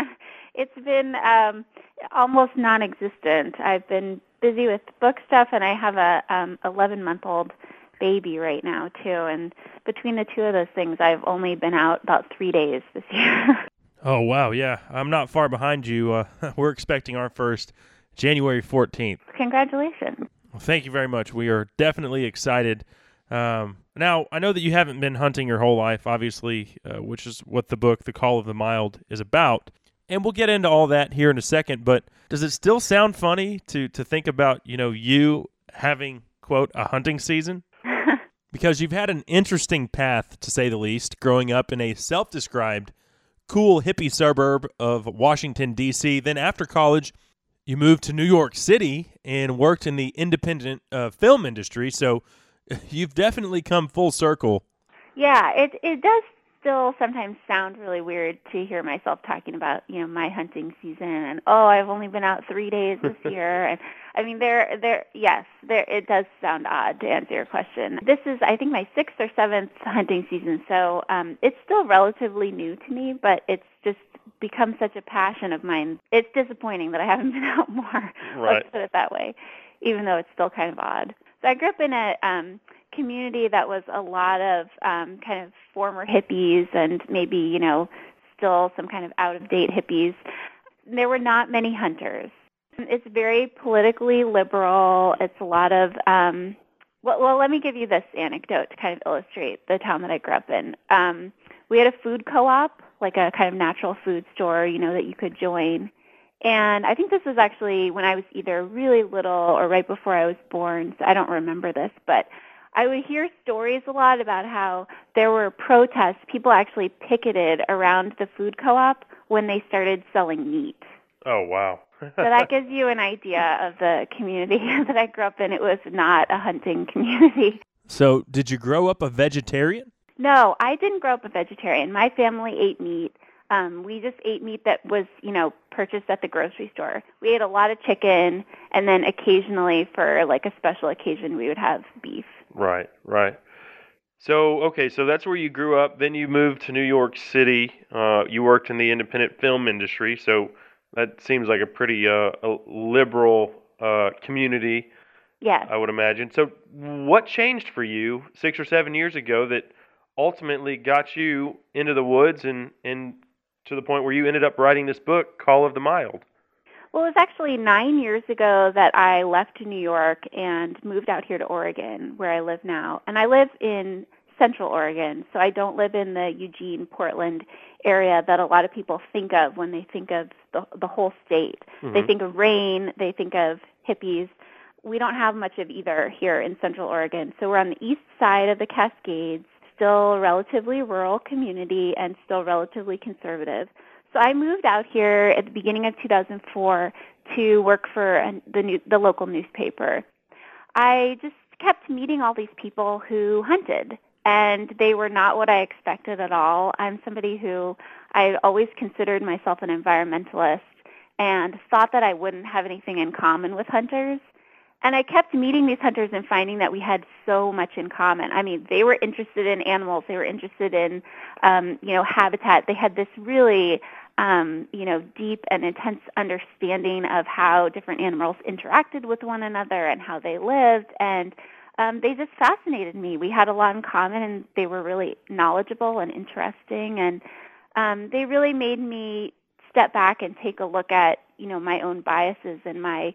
It's been um, almost non-existent. I've been busy with book stuff, and I have a um, eleven-month-old baby right now, too. And between the two of those things, I've only been out about three days this year. Oh, wow, yeah. I'm not far behind you. Uh, we're expecting our first January fourteenth. Congratulations. Well, thank you very much. We are definitely excited. Um, now, I know that you haven't been hunting your whole life, obviously, uh, which is what the book, The Call of the Mild, is about. And we'll get into all that here in a second, but does it still sound funny to, to think about, you know, you having, quote, a hunting season? Because you've had an interesting path, to say the least, growing up in a self-described cool hippie suburb of Washington, D C Then after college, you moved to New York City and worked in the independent uh, film industry. So you've definitely come full circle. Yeah, it it does still sometimes sound really weird to hear myself talking about, you know, my hunting season and, oh, I've only been out three days this year. And I mean, there, there, yes, there, it does sound odd to answer your question. This is, I think, my sixth or seventh hunting season. So um, it's still relatively new to me, but it's just become such a passion of mine. It's disappointing that I haven't been out more. Right. Let's put it that way, even though it's still kind of odd. So I grew up in a um, community that was a lot of um, kind of former hippies and maybe, you know, still some kind of out-of-date hippies. There were not many hunters. It's very politically liberal. It's a lot of, um, well, well, let me give you this anecdote to kind of illustrate the town that I grew up in. Um, we had a food co-op, like a kind of natural food store, you know, that you could join. And I think this was actually when I was either really little or right before I was born, so I don't remember this, but I would hear stories a lot about how there were protests. People actually picketed around the food co-op when they started selling meat. Oh, wow. So that gives you an idea of the community that I grew up in. It was not a hunting community. So did you grow up a vegetarian? No, I didn't grow up a vegetarian. My family ate meat. Um, we just ate meat that was, you know, purchased at the grocery store. We ate a lot of chicken, and then occasionally for like a special occasion we would have beef. Right, right. So, okay, so that's where you grew up. Then you moved to New York City. Uh, you worked in the independent film industry, so that seems like a pretty uh, a liberal uh, community, yes. I would imagine. So what changed for you six or seven years ago that ultimately got you into the woods and, and to the point where you ended up writing this book, Call of the Mild? Well, it was actually nine years ago that I left New York and moved out here to Oregon, where I live now. And I live in Central Oregon, so I don't live in the Eugene, Portland area that a lot of people think of when they think of the, the whole state. Mm-hmm. They think of rain, they think of hippies. We don't have much of either here in Central Oregon. So we're on the east side of the Cascades, still a relatively rural community and still relatively conservative. So I moved out here at the beginning of two thousand four to work for the new, the local newspaper. I just kept meeting all these people who hunted, and they were not what I expected at all. I'm somebody who I always considered myself an environmentalist and thought that I wouldn't have anything in common with hunters. And I kept meeting these hunters and finding that we had so much in common. I mean, they were interested in animals. They were interested in, um, you know, habitat. They had this really, um, you know, deep and intense understanding of how different animals interacted with one another and how they lived. And um, they just fascinated me. We had a lot in common, and they were really knowledgeable and interesting. And um, they really made me step back and take a look at, you know, my own biases and my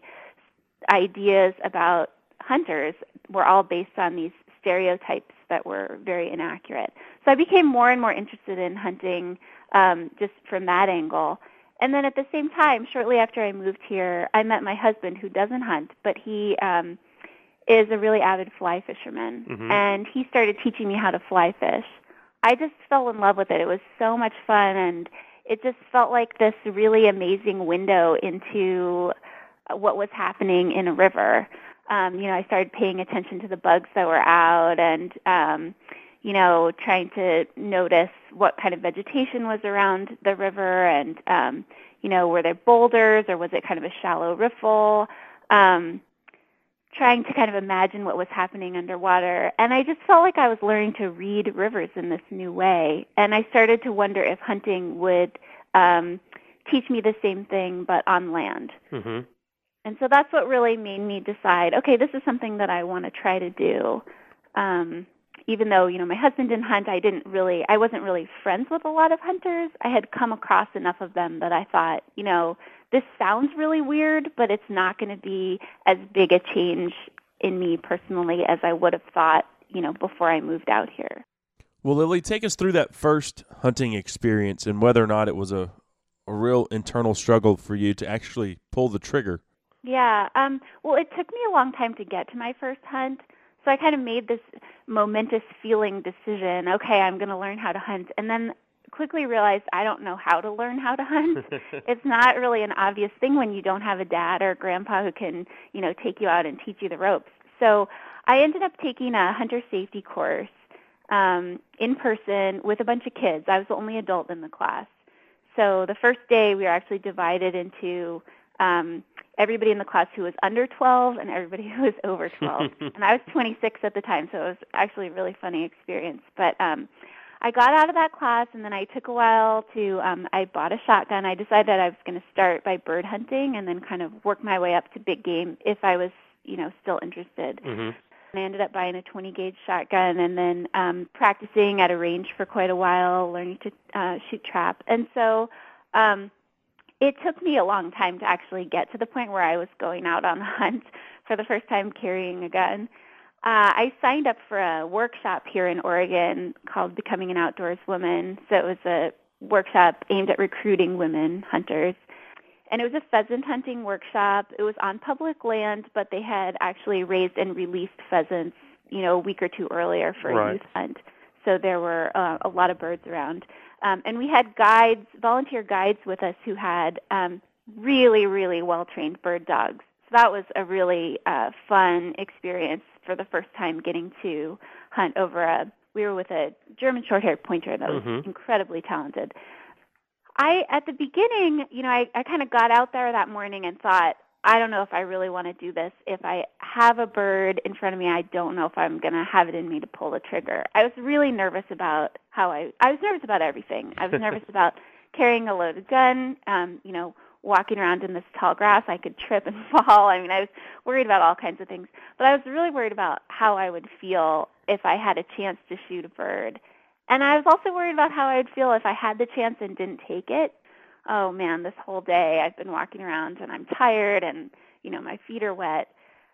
ideas about hunters were all based on these stereotypes that were very inaccurate. So I became more and more interested in hunting um, just from that angle. And then at the same time, shortly after I moved here, I met my husband, who doesn't hunt, but he um, is a really avid fly fisherman. Mm-hmm. And he started teaching me how to fly fish. I just fell in love with it. It was so much fun, and it just felt like this really amazing window into what was happening in a river. Um, you know, I started paying attention to the bugs that were out and, um, you know, trying to notice what kind of vegetation was around the river and, um, you know, were there boulders or was it kind of a shallow riffle? Um, trying to kind of imagine what was happening underwater. And I just felt like I was learning to read rivers in this new way. And I started to wonder if hunting would um, teach me the same thing but on land. Mm-hmm. And so that's what really made me decide, okay, this is something that I want to try to do. Um, even though, you know, my husband didn't hunt, I didn't really, I wasn't really friends with a lot of hunters. I had come across enough of them that I thought, you know, this sounds really weird, but it's not going to be as big a change in me personally as I would have thought, you know, before I moved out here. Well, Lily, take us through that first hunting experience and whether or not it was a, a real internal struggle for you to actually pull the trigger. Yeah, um, well, it took me a long time to get to my first hunt, so I kind of made this momentous feeling decision, okay, I'm going to learn how to hunt, and then quickly realized I don't know how to learn how to hunt. It's not really an obvious thing when you don't have a dad or a grandpa who can, you know, take you out and teach you the ropes. So I ended up taking a hunter safety course um, in person with a bunch of kids. I was the only adult in the class. So the first day we were actually divided into um, everybody in the class who was under twelve and everybody who was over twelve. And I was twenty-six at the time, so it was actually a really funny experience. But um, I got out of that class, and then I took a while to, um, I bought a shotgun. I decided that I was going to start by bird hunting and then kind of work my way up to big game if I was, you know, still interested. Mm-hmm. And I ended up buying a twenty gauge shotgun and then um, practicing at a range for quite a while, learning to uh, shoot trap. And so um, it took me a long time to actually get to the point where I was going out on a hunt for the first time carrying a gun. Uh, I signed up for a workshop here in Oregon called Becoming an Outdoors Woman. So it was a workshop aimed at recruiting women hunters. And it was a pheasant hunting workshop. It was on public land, but they had actually raised and released pheasants, you know, a week or two earlier for Right. a youth hunt. So there were uh, a lot of birds around. Um, and we had guides, volunteer guides with us who had um, really, really well-trained bird dogs. So that was a really uh, fun experience for the first time getting to hunt over a, we were with a German short-haired pointer that was Mhm. incredibly talented. I, at the beginning, you know, I, I kind of got out there that morning and thought, I don't know if I really want to do this. If I have a bird in front of me, I don't know if I'm going to have it in me to pull the trigger. I was really nervous about how I, I was nervous about everything. I was nervous about carrying a loaded gun, um, you know, walking around in this tall grass. I could trip and fall. I mean, I was worried about all kinds of things. But I was really worried about how I would feel if I had a chance to shoot a bird. And I was also worried about how I would feel if I had the chance and didn't take it. Oh, man, this whole day I've been walking around and I'm tired and, you know, my feet are wet.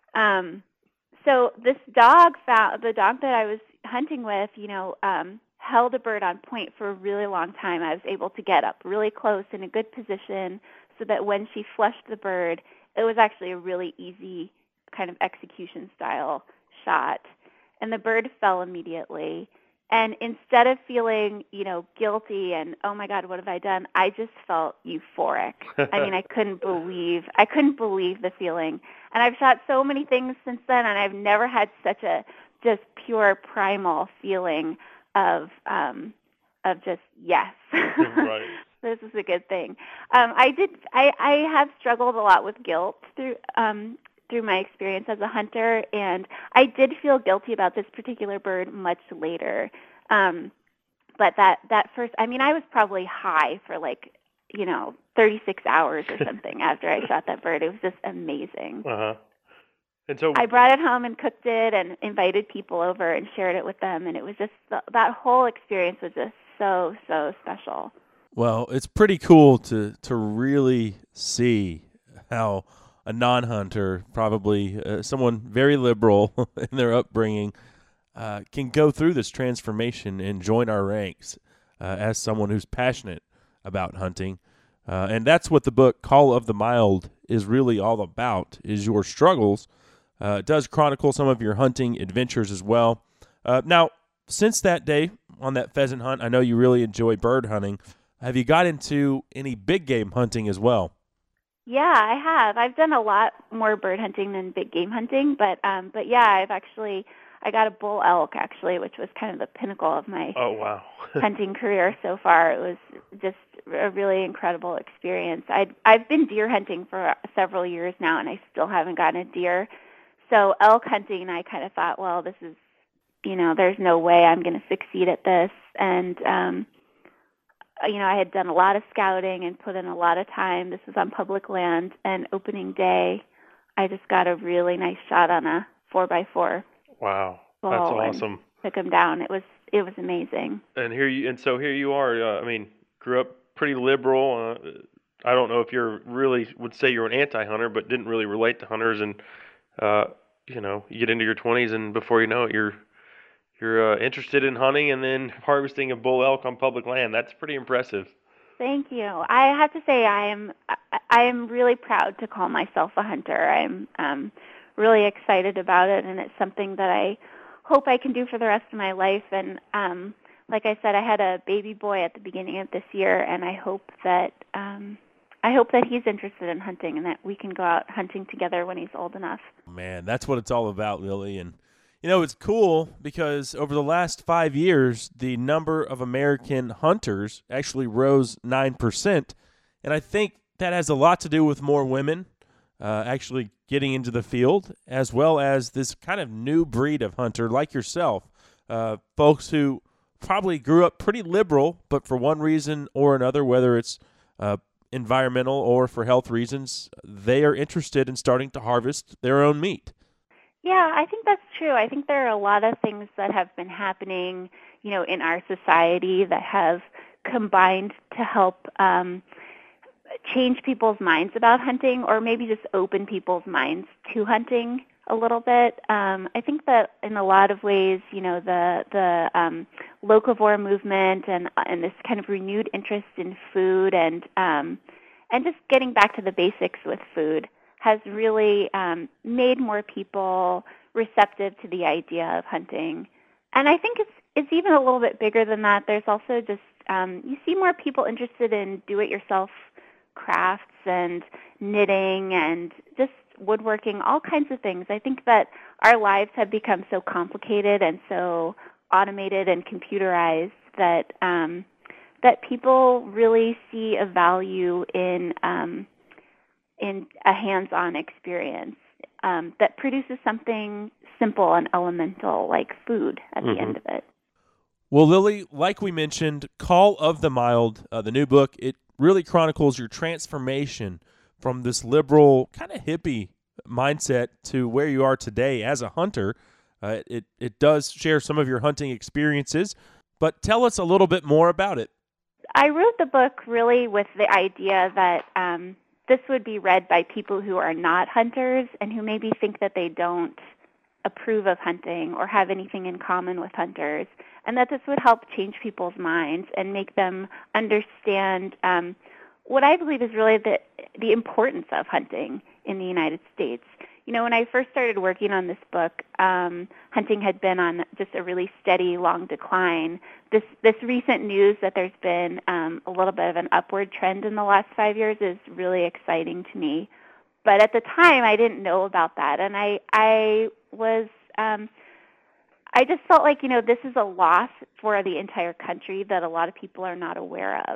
Um, so this dog, found, the dog that I was hunting with, you know, um, held a bird on point for a really long time. I was able to get up really close in a good position so that when she flushed the bird, it was actually a really easy kind of execution style shot. And the bird fell immediately. And instead of feeling, you know, guilty and, oh my God, what have I done? I just felt euphoric. I mean, I couldn't believe, I couldn't believe the feeling. And I've shot so many things since then, and I've never had such a just pure primal feeling of, um, of just, yes, Right. this is a good thing. Um, I did, I, I have struggled a lot with guilt through, um, through my experience as a hunter, and I did feel guilty about this particular bird much later. Um, but that, that first, I mean, I was probably high for like, you know, thirty-six hours or something after I shot that bird. It was just amazing. Uh-huh. And so I brought it home and cooked it and invited people over and shared it with them, and it was just, that whole experience was just so, so special. Well, it's pretty cool to, to really see how a non-hunter, probably uh, someone very liberal in their upbringing, uh, can go through this transformation and join our ranks uh, as someone who's passionate about hunting. Uh, and that's what the book Call of the Mild is really all about, is your struggles. Uh, it does chronicle some of your hunting adventures as well. Uh, now, since that day on that pheasant hunt, I know you really enjoy bird hunting. Have you got into any big game hunting as well? Yeah, I have. I've done a lot more bird hunting than big game hunting, but um, but yeah, I've actually I got a bull elk actually, which was kind of the pinnacle of my Oh, wow. hunting career so far. It was just a really incredible experience. I I've been deer hunting for several years now, and I still haven't gotten a deer. So elk hunting, I kind of thought, well, this is, you know, there's no way I'm going to succeed at this, and um, you know, I had done a lot of scouting and put in a lot of time. This was on public land, and opening day, I just got a really nice shot on a four by four. Wow, bull that's and awesome. Took him down. It was it was amazing. And here you and so here you are. Uh, I mean, grew up pretty liberal. Uh, I don't know if you're really would say you're an anti-hunter, but didn't really relate to hunters. And uh, you know, you get into your twenties, and before you know it, you're You're uh, interested in hunting and then harvesting a bull elk on public land. That's pretty impressive. Thank you. I have to say I am I am really proud to call myself a hunter. I'm um, really excited about it, and it's something that I hope I can do for the rest of my life. And um, like I said, I had a baby boy at the beginning of this year, and I hope that um, I hope that he's interested in hunting and that we can go out hunting together when he's old enough. Man, that's what it's all about, Lily. And, you know, it's cool because over the last five years, the number of American hunters actually rose nine percent. And I think that has a lot to do with more women uh, actually getting into the field, as well as this kind of new breed of hunter like yourself, uh, folks who probably grew up pretty liberal, but for one reason or another, whether it's uh, environmental or for health reasons, they are interested in starting to harvest their own meat. Yeah, I think that's true. I think there are a lot of things that have been happening, you know, in our society that have combined to help um, change people's minds about hunting, or maybe just open people's minds to hunting a little bit. Um, I think that in a lot of ways, you know, the the um, locavore movement and and this kind of renewed interest in food and um, and just getting back to the basics with food has really um, made more people receptive to the idea of hunting. And I think it's it's even a little bit bigger than that. There's also just um, you see more people interested in do-it-yourself crafts and knitting and just woodworking, all kinds of things. I think that our lives have become so complicated and so automated and computerized that um, that people really see a value in um, in a hands-on experience um, that produces something simple and elemental like food at Mm-hmm. the end of it. Well, Lily, like we mentioned, Call of the Mild, uh, the new book, it really chronicles your transformation from this liberal, kind of hippie mindset to where you are today as a hunter. Uh, it, it does share some of your hunting experiences, but tell us a little bit more about it. I wrote the book really with the idea that um, this would be read by people who are not hunters and who maybe think that they don't approve of hunting or have anything in common with hunters, and that this would help change people's minds and make them understand um, what I believe is really the the importance of hunting in the United States. You know, when I first started working on this book, um, hunting had been on just a really steady, long decline. This this recent news that there's been um, a little bit of an upward trend in the last five years is really exciting to me. But at the time, I didn't know about that, and I I was um, I just felt like, you know, this is a loss for the entire country that a lot of people are not aware of.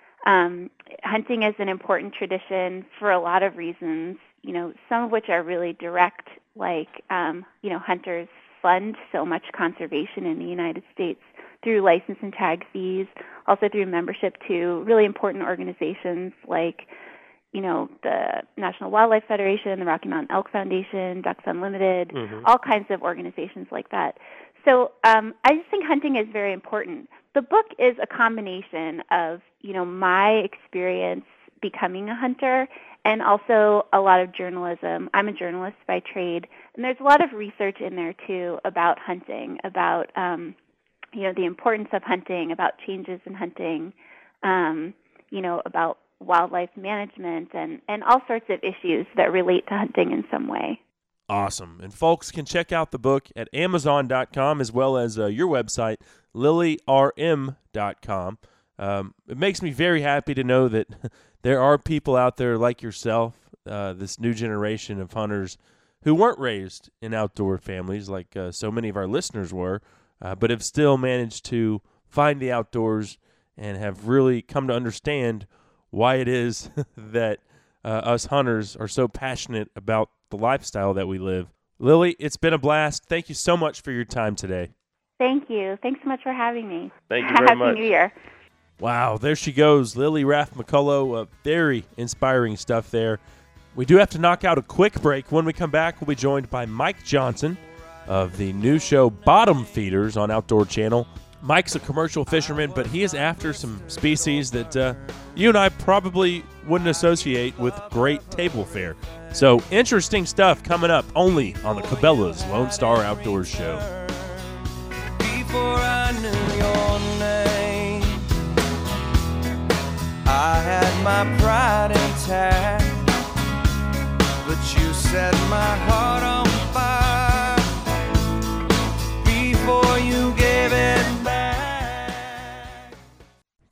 Um, hunting is an important tradition for a lot of reasons, you know, some of which are really direct, like, um, you know, hunters fund so much conservation in the United States through license and tag fees, also through membership to really important organizations like, you know, the National Wildlife Federation, the Rocky Mountain Elk Foundation, Ducks Unlimited, Mhm. all kinds of organizations like that. So um, I just think hunting is very important. The book is a combination of, you know, my experience becoming a hunter and also a lot of journalism. I'm a journalist by trade, and there's a lot of research in there, too, about hunting, about, um, you know, the importance of hunting, about changes in hunting, um, you know, about wildlife management and, and all sorts of issues that relate to hunting in some way. Awesome. And folks can check out the book at amazon dot com as well as uh, your website, lily r m dot com. Um, it makes me very happy to know that there are people out there like yourself, uh, this new generation of hunters who weren't raised in outdoor families like uh, so many of our listeners were, uh, but have still managed to find the outdoors and have really come to understand why it is that uh, us hunters are so passionate about the lifestyle that we live. Lily, it's been a blast. Thank you so much for your time today. Thank you. Thanks so much for having me. Thank you very Happy much. New Year. Wow, there she goes, Lily Raff McCullough. Uh, very inspiring stuff there. We do have to knock out a quick break. When we come back, we'll be joined by Mike Johnson of the new show Bottom Feeders on Outdoor Channel. Mike's a commercial fisherman, but he is after some species that uh, you and I probably wouldn't associate with great table fare. So interesting stuff coming up only on the Cabela's Lone Star Outdoors Show. Before I knew your name, I had my pride intact, but you set my heart on fire before you gave it back.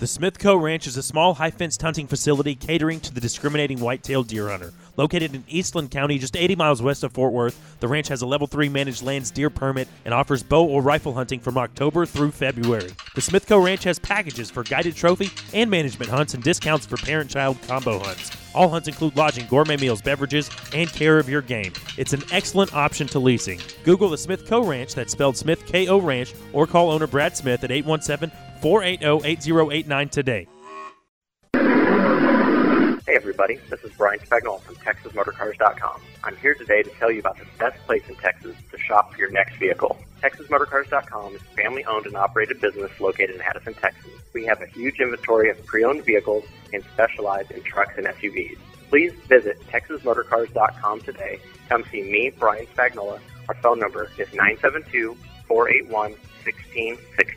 The Smithco Ranch is a small, high-fenced hunting facility catering to the discriminating white-tailed deer hunter. Located in Eastland County, just eighty miles west of Fort Worth, the ranch has a Level three Managed Lands deer permit and offers bow or rifle hunting from October through February. The Smithco Ranch has packages for guided trophy and management hunts and discounts for parent-child combo hunts. All hunts include lodging, gourmet meals, beverages, and care of your game. It's an excellent option to leasing. Google the Smithco Ranch, that's spelled Smith K O Ranch, or call owner Brad Smith at eight one seven, four eight zero, eight zero eight nine today. Hey everybody, this is Brian Spagnola from Texas Motor Cars dot com. I'm here today to tell you about the best place in Texas to shop for your next vehicle. Texas Motor Cars dot com is a family-owned and operated business located in Addison, Texas. We have a huge inventory of pre-owned vehicles and specialize in trucks and S U Vs. Please visit Texas Motor Cars dot com today. Come see me, Brian Spagnola. Our phone number is nine seven two, four eight one, one six six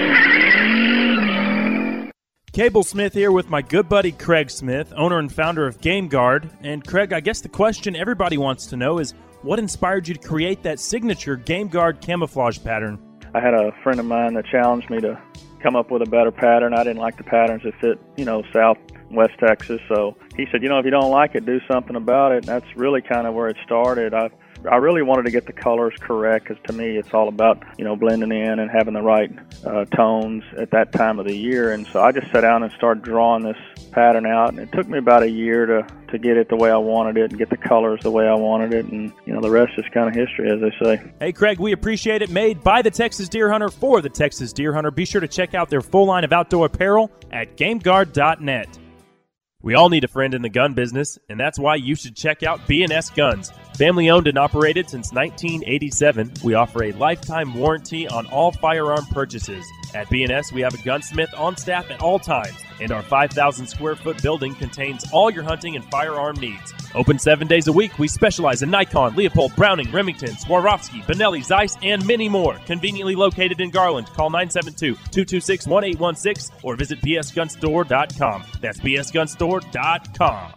zero. Cable Smith here with my good buddy Craig Smith, owner and founder of Game Guard. And Craig, I guess the question everybody wants to know is, what inspired you to create that signature Game Guard camouflage pattern? I had a friend of mine that challenged me to come up with a better pattern. I didn't like the patterns that fit, you know, South and West Texas. So he said, you know, if you don't like it, do something about it. And that's really kind of where it started. I I really wanted to get the colors correct because to me it's all about, you know, blending in and having the right uh, tones at that time of the year. And so I just sat down and started drawing this pattern out. And it took me about a year to, to get it the way I wanted it and get the colors the way I wanted it. And, you know, the rest is kind of history, as they say. Hey, Craig, we appreciate it. Made by the Texas Deer Hunter for the Texas Deer Hunter. Be sure to check out their full line of outdoor apparel at game guard dot net. We all need a friend in the gun business, and that's why you should check out B and S Guns. Family owned and operated since nineteen eighty-seven, we offer a lifetime warranty on all firearm purchases. At B and S, we have a gunsmith on staff at all times, and our five thousand square foot building contains all your hunting and firearm needs. Open seven days a week, we specialize in Nikon, Leopold, Browning, Remington, Swarovski, Benelli, Zeiss, and many more. Conveniently located in Garland. Call nine seven two, two two six, one eight one six or visit b s gun store dot com. That's b s gun store dot com.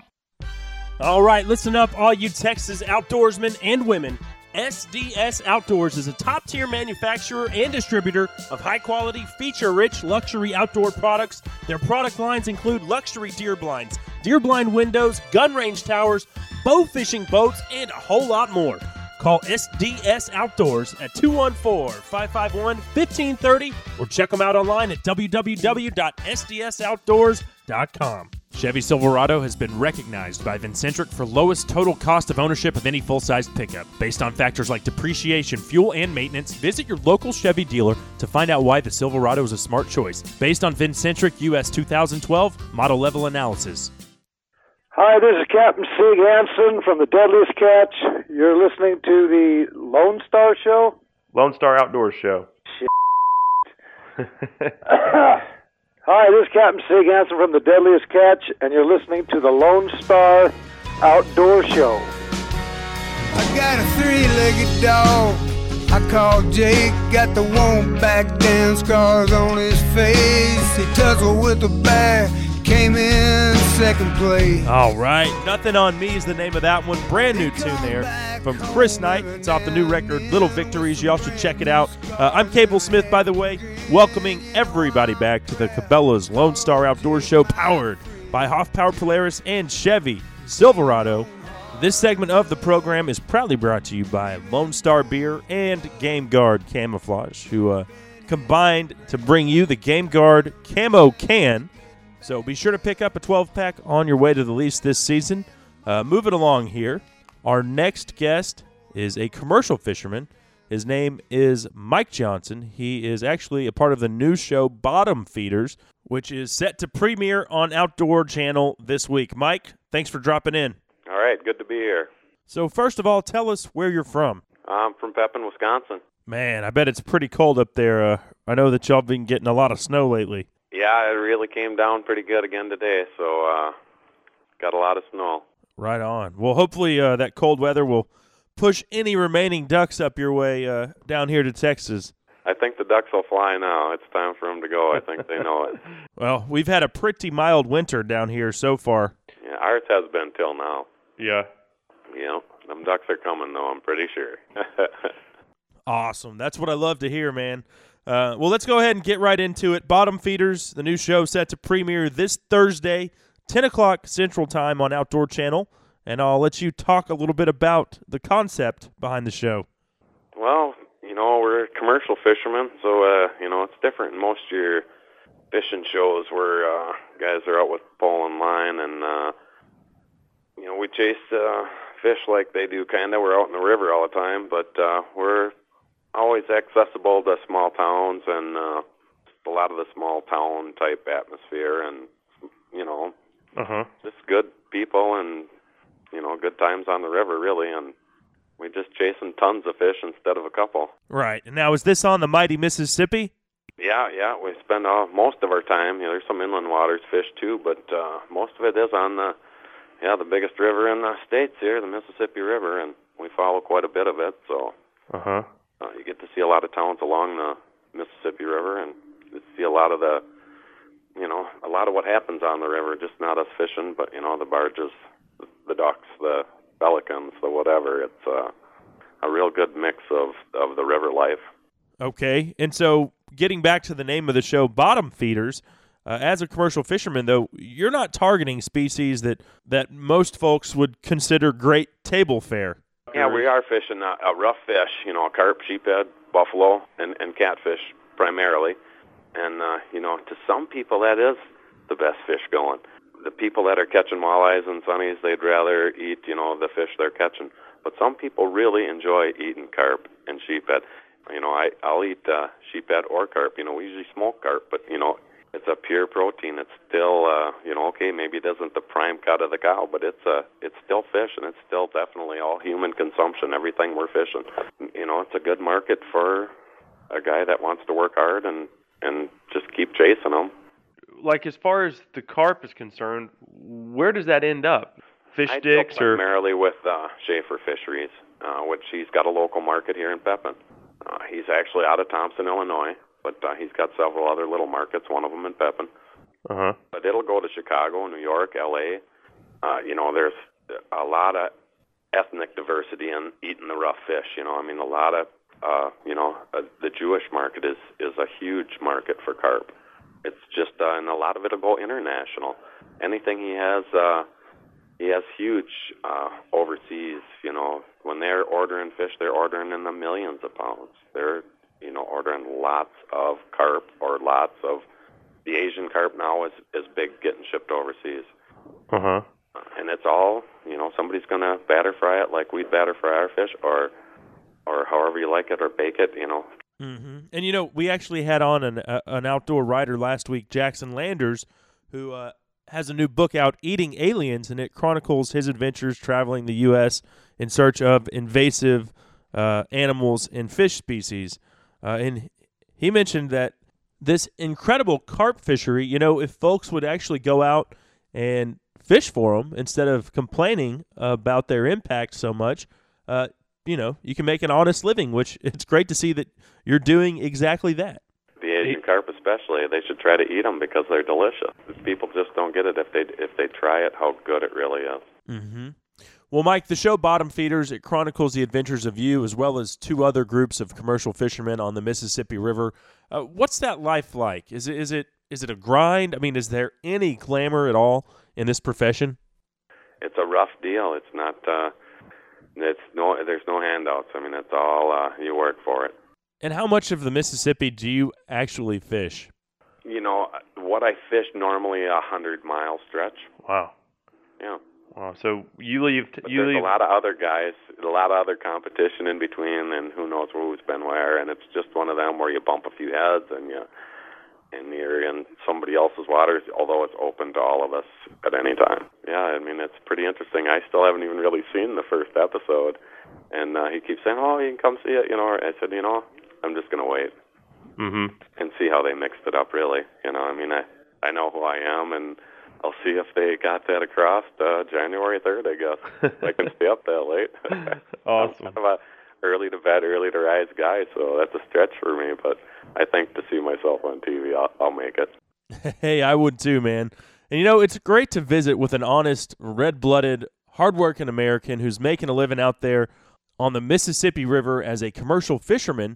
All right, listen up, all you Texas outdoorsmen and women. S D S Outdoors is a top-tier manufacturer and distributor of high-quality, feature-rich luxury outdoor products. Their product lines include luxury deer blinds, deer blind windows, gun range towers, bow fishing boats, and a whole lot more. Call S D S Outdoors at two one four, five five one, one five three zero or check them out online at w w w dot s d s outdoors dot com. Chevy Silverado has been recognized by Vincentric for lowest total cost of ownership of any full-sized pickup. Based on factors like depreciation, fuel, and maintenance, visit your local Chevy dealer to find out why the Silverado is a smart choice. Based on Vincentric U S two thousand twelve model level analysis. Hi, this is Captain Sig Hansen from the Deadliest Catch. You're listening to the Lone Star Show? Lone Star Outdoors Show. Shit. Hi, this is Captain Sig Hansen from the Deadliest Catch, and you're listening to the Lone Star Outdoor Show. I got a three-legged dog I call Jake. Got the won't back down scars on his face. He tussled with the bear, came in second place. All right, Nothing on Me is the name of that one. Brand new tune there from Chris Knight. It's off the new record, Little Victories. Y'all should check it out. Uh, I'm Cable Smith, by the way, welcoming everybody back to the Cabela's Lone Star Outdoors Show, powered by Hoff Power Polaris and Chevy Silverado. This segment of the program is proudly brought to you by Lone Star Beer and Game Guard Camouflage, who uh, combined to bring you the Game Guard Camo Can. So be sure to pick up a twelve-pack on your way to the lease this season. Uh, moving along here, our next guest is a commercial fisherman. His name is Mike Johnson. He is actually a part of the new show Bottom Feeders, which is set to premiere on Outdoor Channel this week. Mike, thanks for dropping in. All right, good to be here. So first of all, tell us where you're from. I'm from Pepin, Wisconsin. Man, I bet it's pretty cold up there. Uh, I know that y'all been getting a lot of snow lately. Yeah, it really came down pretty good again today, so uh, got a lot of snow. Right on. Well, hopefully uh, that cold weather will push any remaining ducks up your way uh, down here to Texas. I think the ducks will fly now. It's time for them to go. I think they know it. Well, we've had a pretty mild winter down here so far. Yeah, ours has been till now. Yeah. You know, them ducks are coming, though, I'm pretty sure. Awesome. That's what I love to hear, man. Uh, well, let's go ahead and get right into it. Bottom Feeders, the new show set to premiere this Thursday, ten o'clock Central Time on Outdoor Channel, and I'll let you talk a little bit about the concept behind the show. Well, you know, we're commercial fishermen, so, uh, you know, it's different. Most of your fishing shows where uh, guys are out with pole and line, and, uh, you know, we chase uh, fish like they do kind of. We're out in the river all the time, but uh, we're always accessible to small towns and uh, a lot of the small town type atmosphere, and, you know, uh-huh. just good people and, you know, good times on the river, really, and we're just chasing tons of fish instead of a couple. Right. And now, is this on the mighty Mississippi? Yeah, yeah. We spend uh, most of our time, you know, there's some inland waters fish too, but uh, most of it is on the, yeah, the biggest river in the States here, the Mississippi River, and we follow quite a bit of it, so uh-huh. uh, you get to see a lot of towns along the Mississippi River, and you see a lot of the, you know, a lot of what happens on the river, just not us fishing, but, you know, the barges, the, the ducks, the pelicans, the whatever. It's uh, a real good mix of, of the river life. Okay, and so getting back to the name of the show, Bottom Feeders, uh, as a commercial fisherman, though, you're not targeting species that, that most folks would consider great table fare. Yeah, we are fishing a, a rough fish, you know, carp, sheephead, buffalo, and, and catfish primarily. And, uh, you know, to some people that is the best fish going. The people that are catching walleyes and sunnies, they'd rather eat, you know, the fish they're catching. But some people really enjoy eating carp and sheephead. You know, I, I'll eat uh, sheephead or carp. You know, we usually smoke carp, but, you know, it's a pure protein. It's still, uh, you know, okay, maybe it isn't the prime cut of the cow, but it's uh, it's still fish, and it's still definitely all human consumption, everything we're fishing. You know, it's a good market for a guy that wants to work hard and, and just keep chasing them. Like, as far as the carp is concerned, where does that end up? Fish I sticks deal or primarily with uh, Schaefer Fisheries, uh, which he's got a local market here in Pepin. Uh, he's actually out of Thompson, Illinois, but uh, he's got several other little markets, one of them in Pepin. Uh-huh. But it'll go to Chicago, New York, L A Uh, you know, there's a lot of ethnic diversity in eating the rough fish. You know, I mean, a lot of, uh, you know, uh, the Jewish market is, is a huge market for carp. It's just, uh, and a lot of it will go international. Anything he has, uh, he has huge uh, overseas, you know, when they're ordering fish, they're ordering in the millions of pounds. They're, you know, ordering lots of carp or lots of, the Asian carp now is, is big getting shipped overseas. Uh-huh. And it's all, you know, somebody's going to batter fry it like we'd batter fry our fish, or or however you like it, or bake it, you know. Mm-hmm. And, you know, we actually had on an uh, an outdoor writer last week, Jackson Landers, who uh, has a new book out, Eating Aliens, and it chronicles his adventures traveling the U S in search of invasive uh, animals and fish species. Uh, and he mentioned that this incredible carp fishery, you know, if folks would actually go out and fish for them instead of complaining about their impact so much, uh, you know, you can make an honest living, which it's great to see that you're doing exactly that. The Asian carp especially, they should try to eat them because they're delicious. People just don't get it if they if they try it, how good it really is. Mm-hmm. Well, Mike, the show Bottom Feeders, it chronicles the adventures of you as well as two other groups of commercial fishermen on the Mississippi River. Uh, what's that life like? Is it is it is it a grind? I mean, is there any glamour at all in this profession? It's a rough deal. It's not. Uh, it's no. There's no handouts. I mean, it's all uh, you work for it. And how much of the Mississippi do you actually fish? You know, what I fish normally a hundred mile stretch. Wow. Yeah. Wow. So you leave. But You there's leave. a lot of other guys, a lot of other competition in between, and who knows who's been where. And it's just one of them where you bump a few heads, and you and you're in somebody else's waters. Although it's open to all of us at any time. Yeah, I mean, it's pretty interesting. I still haven't even really seen the first episode, and uh, he keeps saying, "Oh, you can come see it," you know. I said, you know, I'm just gonna wait Mm-hmm. and see how they mixed it up. Really, you know. I mean, I I know who I am, and I'll see if they got that across uh, January third, I guess. I can stay up that late. Awesome. I'm kind of a early to bed, early to rise guy, so that's a stretch for me. But I think to see myself on T V, I'll, I'll make it. Hey, I would too, man. And, you know, it's great to visit with an honest, red-blooded, hardworking American who's making a living out there on the Mississippi River as a commercial fisherman.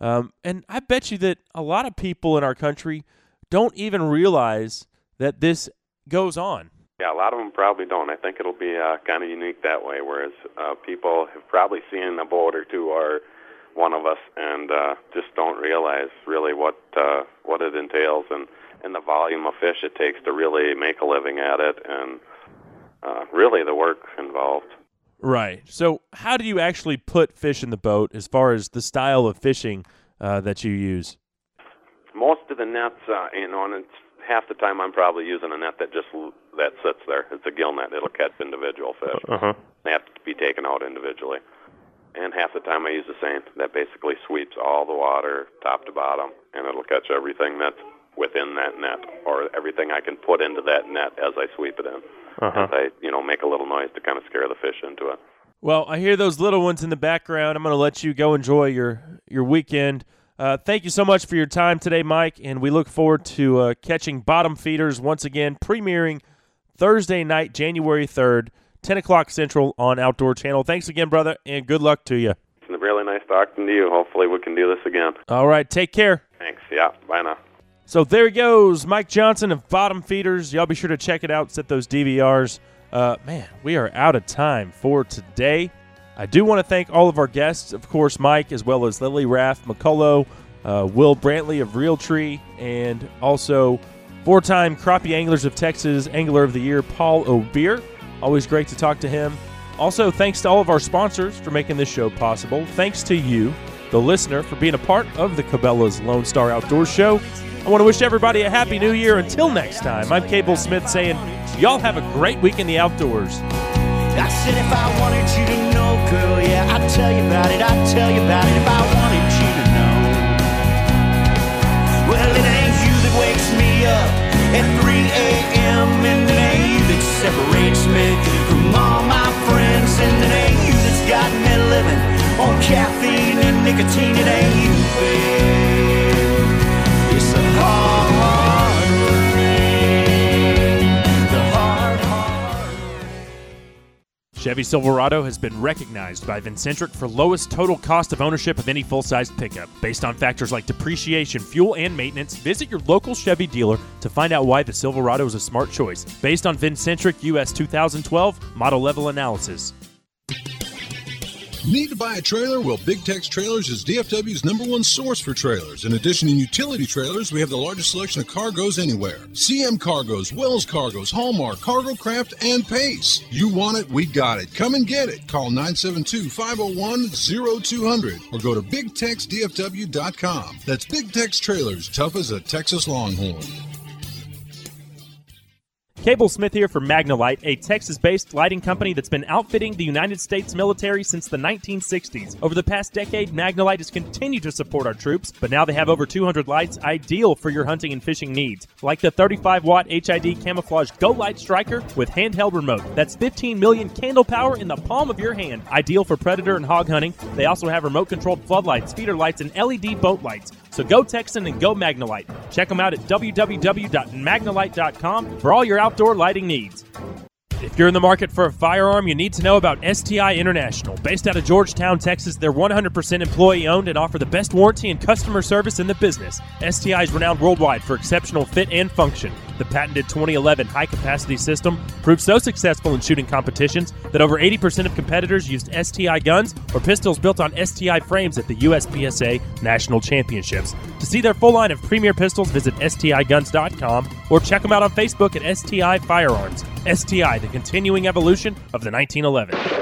Um, and I bet you that a lot of people in our country don't even realize that this goes on. Yeah, a lot of them probably don't. I think it'll be uh, kind of unique that way, whereas uh, people have probably seen a boat or two or one of us and uh, just don't realize really what uh, what it entails and, and the volume of fish it takes to really make a living at it and uh, really the work involved. Right. So how do you actually put fish in the boat as far as the style of fishing uh, that you use? Most of the nets, uh, you know, and it's half the time I'm probably using a net that just that sits there. It's a gill net. It'll catch individual fish. Uh-huh. They have to be taken out individually. And half the time I use the seine that basically sweeps all the water top to bottom, and it'll catch everything that's within that net or everything I can put into that net as I sweep it in. Uh-huh. As I, you know, make a little noise to kind of scare the fish into it. Well, I hear those little ones in the background. I'm going to let you go enjoy your, your weekend. Uh, thank you so much for your time today, Mike, and we look forward to uh, catching Bottom Feeders once again, premiering Thursday night, January third, ten o'clock Central on Outdoor Channel. Thanks again, brother, and good luck to you. It's really nice talking to you. Hopefully we can do this again. All right, take care. Thanks. Yeah, bye now. So there he goes, Mike Johnson of Bottom Feeders. Y'all be sure to check it out, set those D V Rs. Uh, man, we are out of time for today. I do want to thank all of our guests, of course, Mike, as well as Lily Raff McCullough, uh, Will Brantley of Realtree, and also four-time Crappie Anglers of Texas Angler of the Year, Paul O'Beer. Always great to talk to him. Also, thanks to all of our sponsors for making this show possible. Thanks to you, the listener, for being a part of the Cabela's Lone Star Outdoors Show. I want to wish everybody a Happy New Year. Until next time, I'm Cable Smith saying, y'all have a great week in the outdoors. I said if I wanted you to know, girl, yeah, I'd tell you about it, I'd tell you about it if I wanted you to know. Well, it ain't you that wakes me up at three a.m. and it ain't you that separates me from all my friends, and it ain't you that's got me living on caffeine and nicotine. It ain't you, babe. It's the hard, hard rain, the hard, hard. Chevy Silverado has been recognized by Vincentric for lowest total cost of ownership of any full-sized pickup. Based on factors like depreciation, fuel, and maintenance, visit your local Chevy dealer to find out why the Silverado is a smart choice. Based on Vincentric U S two thousand twelve model level analysis. Need to buy a trailer? Well, Big Tex Trailers is D F W's number one source for trailers. In addition to utility trailers, we have the largest selection of cargoes anywhere. C M Cargoes, Wells Cargoes, Hallmark, Cargo Craft, and Pace. You want it, we got it. Come and get it. Call nine seven two, five oh one, oh two hundred or go to big tex d f w dot com. That's Big Tex Trailers, tough as a Texas Longhorn. Cable Smith here for Magnalite, a Texas-based lighting company that's been outfitting the United States military since the nineteen sixties. Over the past decade, Magnalite has continued to support our troops, but now they have over two hundred lights ideal for your hunting and fishing needs, like the thirty-five watt H I D Camouflage Go Light Striker with handheld remote. That's fifteen million candle power in the palm of your hand, ideal for predator and hog hunting. They also have remote-controlled floodlights, feeder lights, and L E D boat lights. So go Texan and go Magnalite. Check them out at w w w dot magnalite dot com for all your outdoor lighting needs. If you're in the market for a firearm, you need to know about S T I International. Based out of Georgetown, Texas, they're one hundred percent employee-owned and offer the best warranty and customer service in the business. S T I is renowned worldwide for exceptional fit and function. The patented twenty eleven high-capacity system proved so successful in shooting competitions that over eighty percent of competitors used S T I guns or pistols built on S T I frames at the U S P S A National Championships. To see their full line of premier pistols, visit S T I guns dot com or check them out on Facebook at S T I Firearms. S T I, the continuing evolution of the nineteen eleven.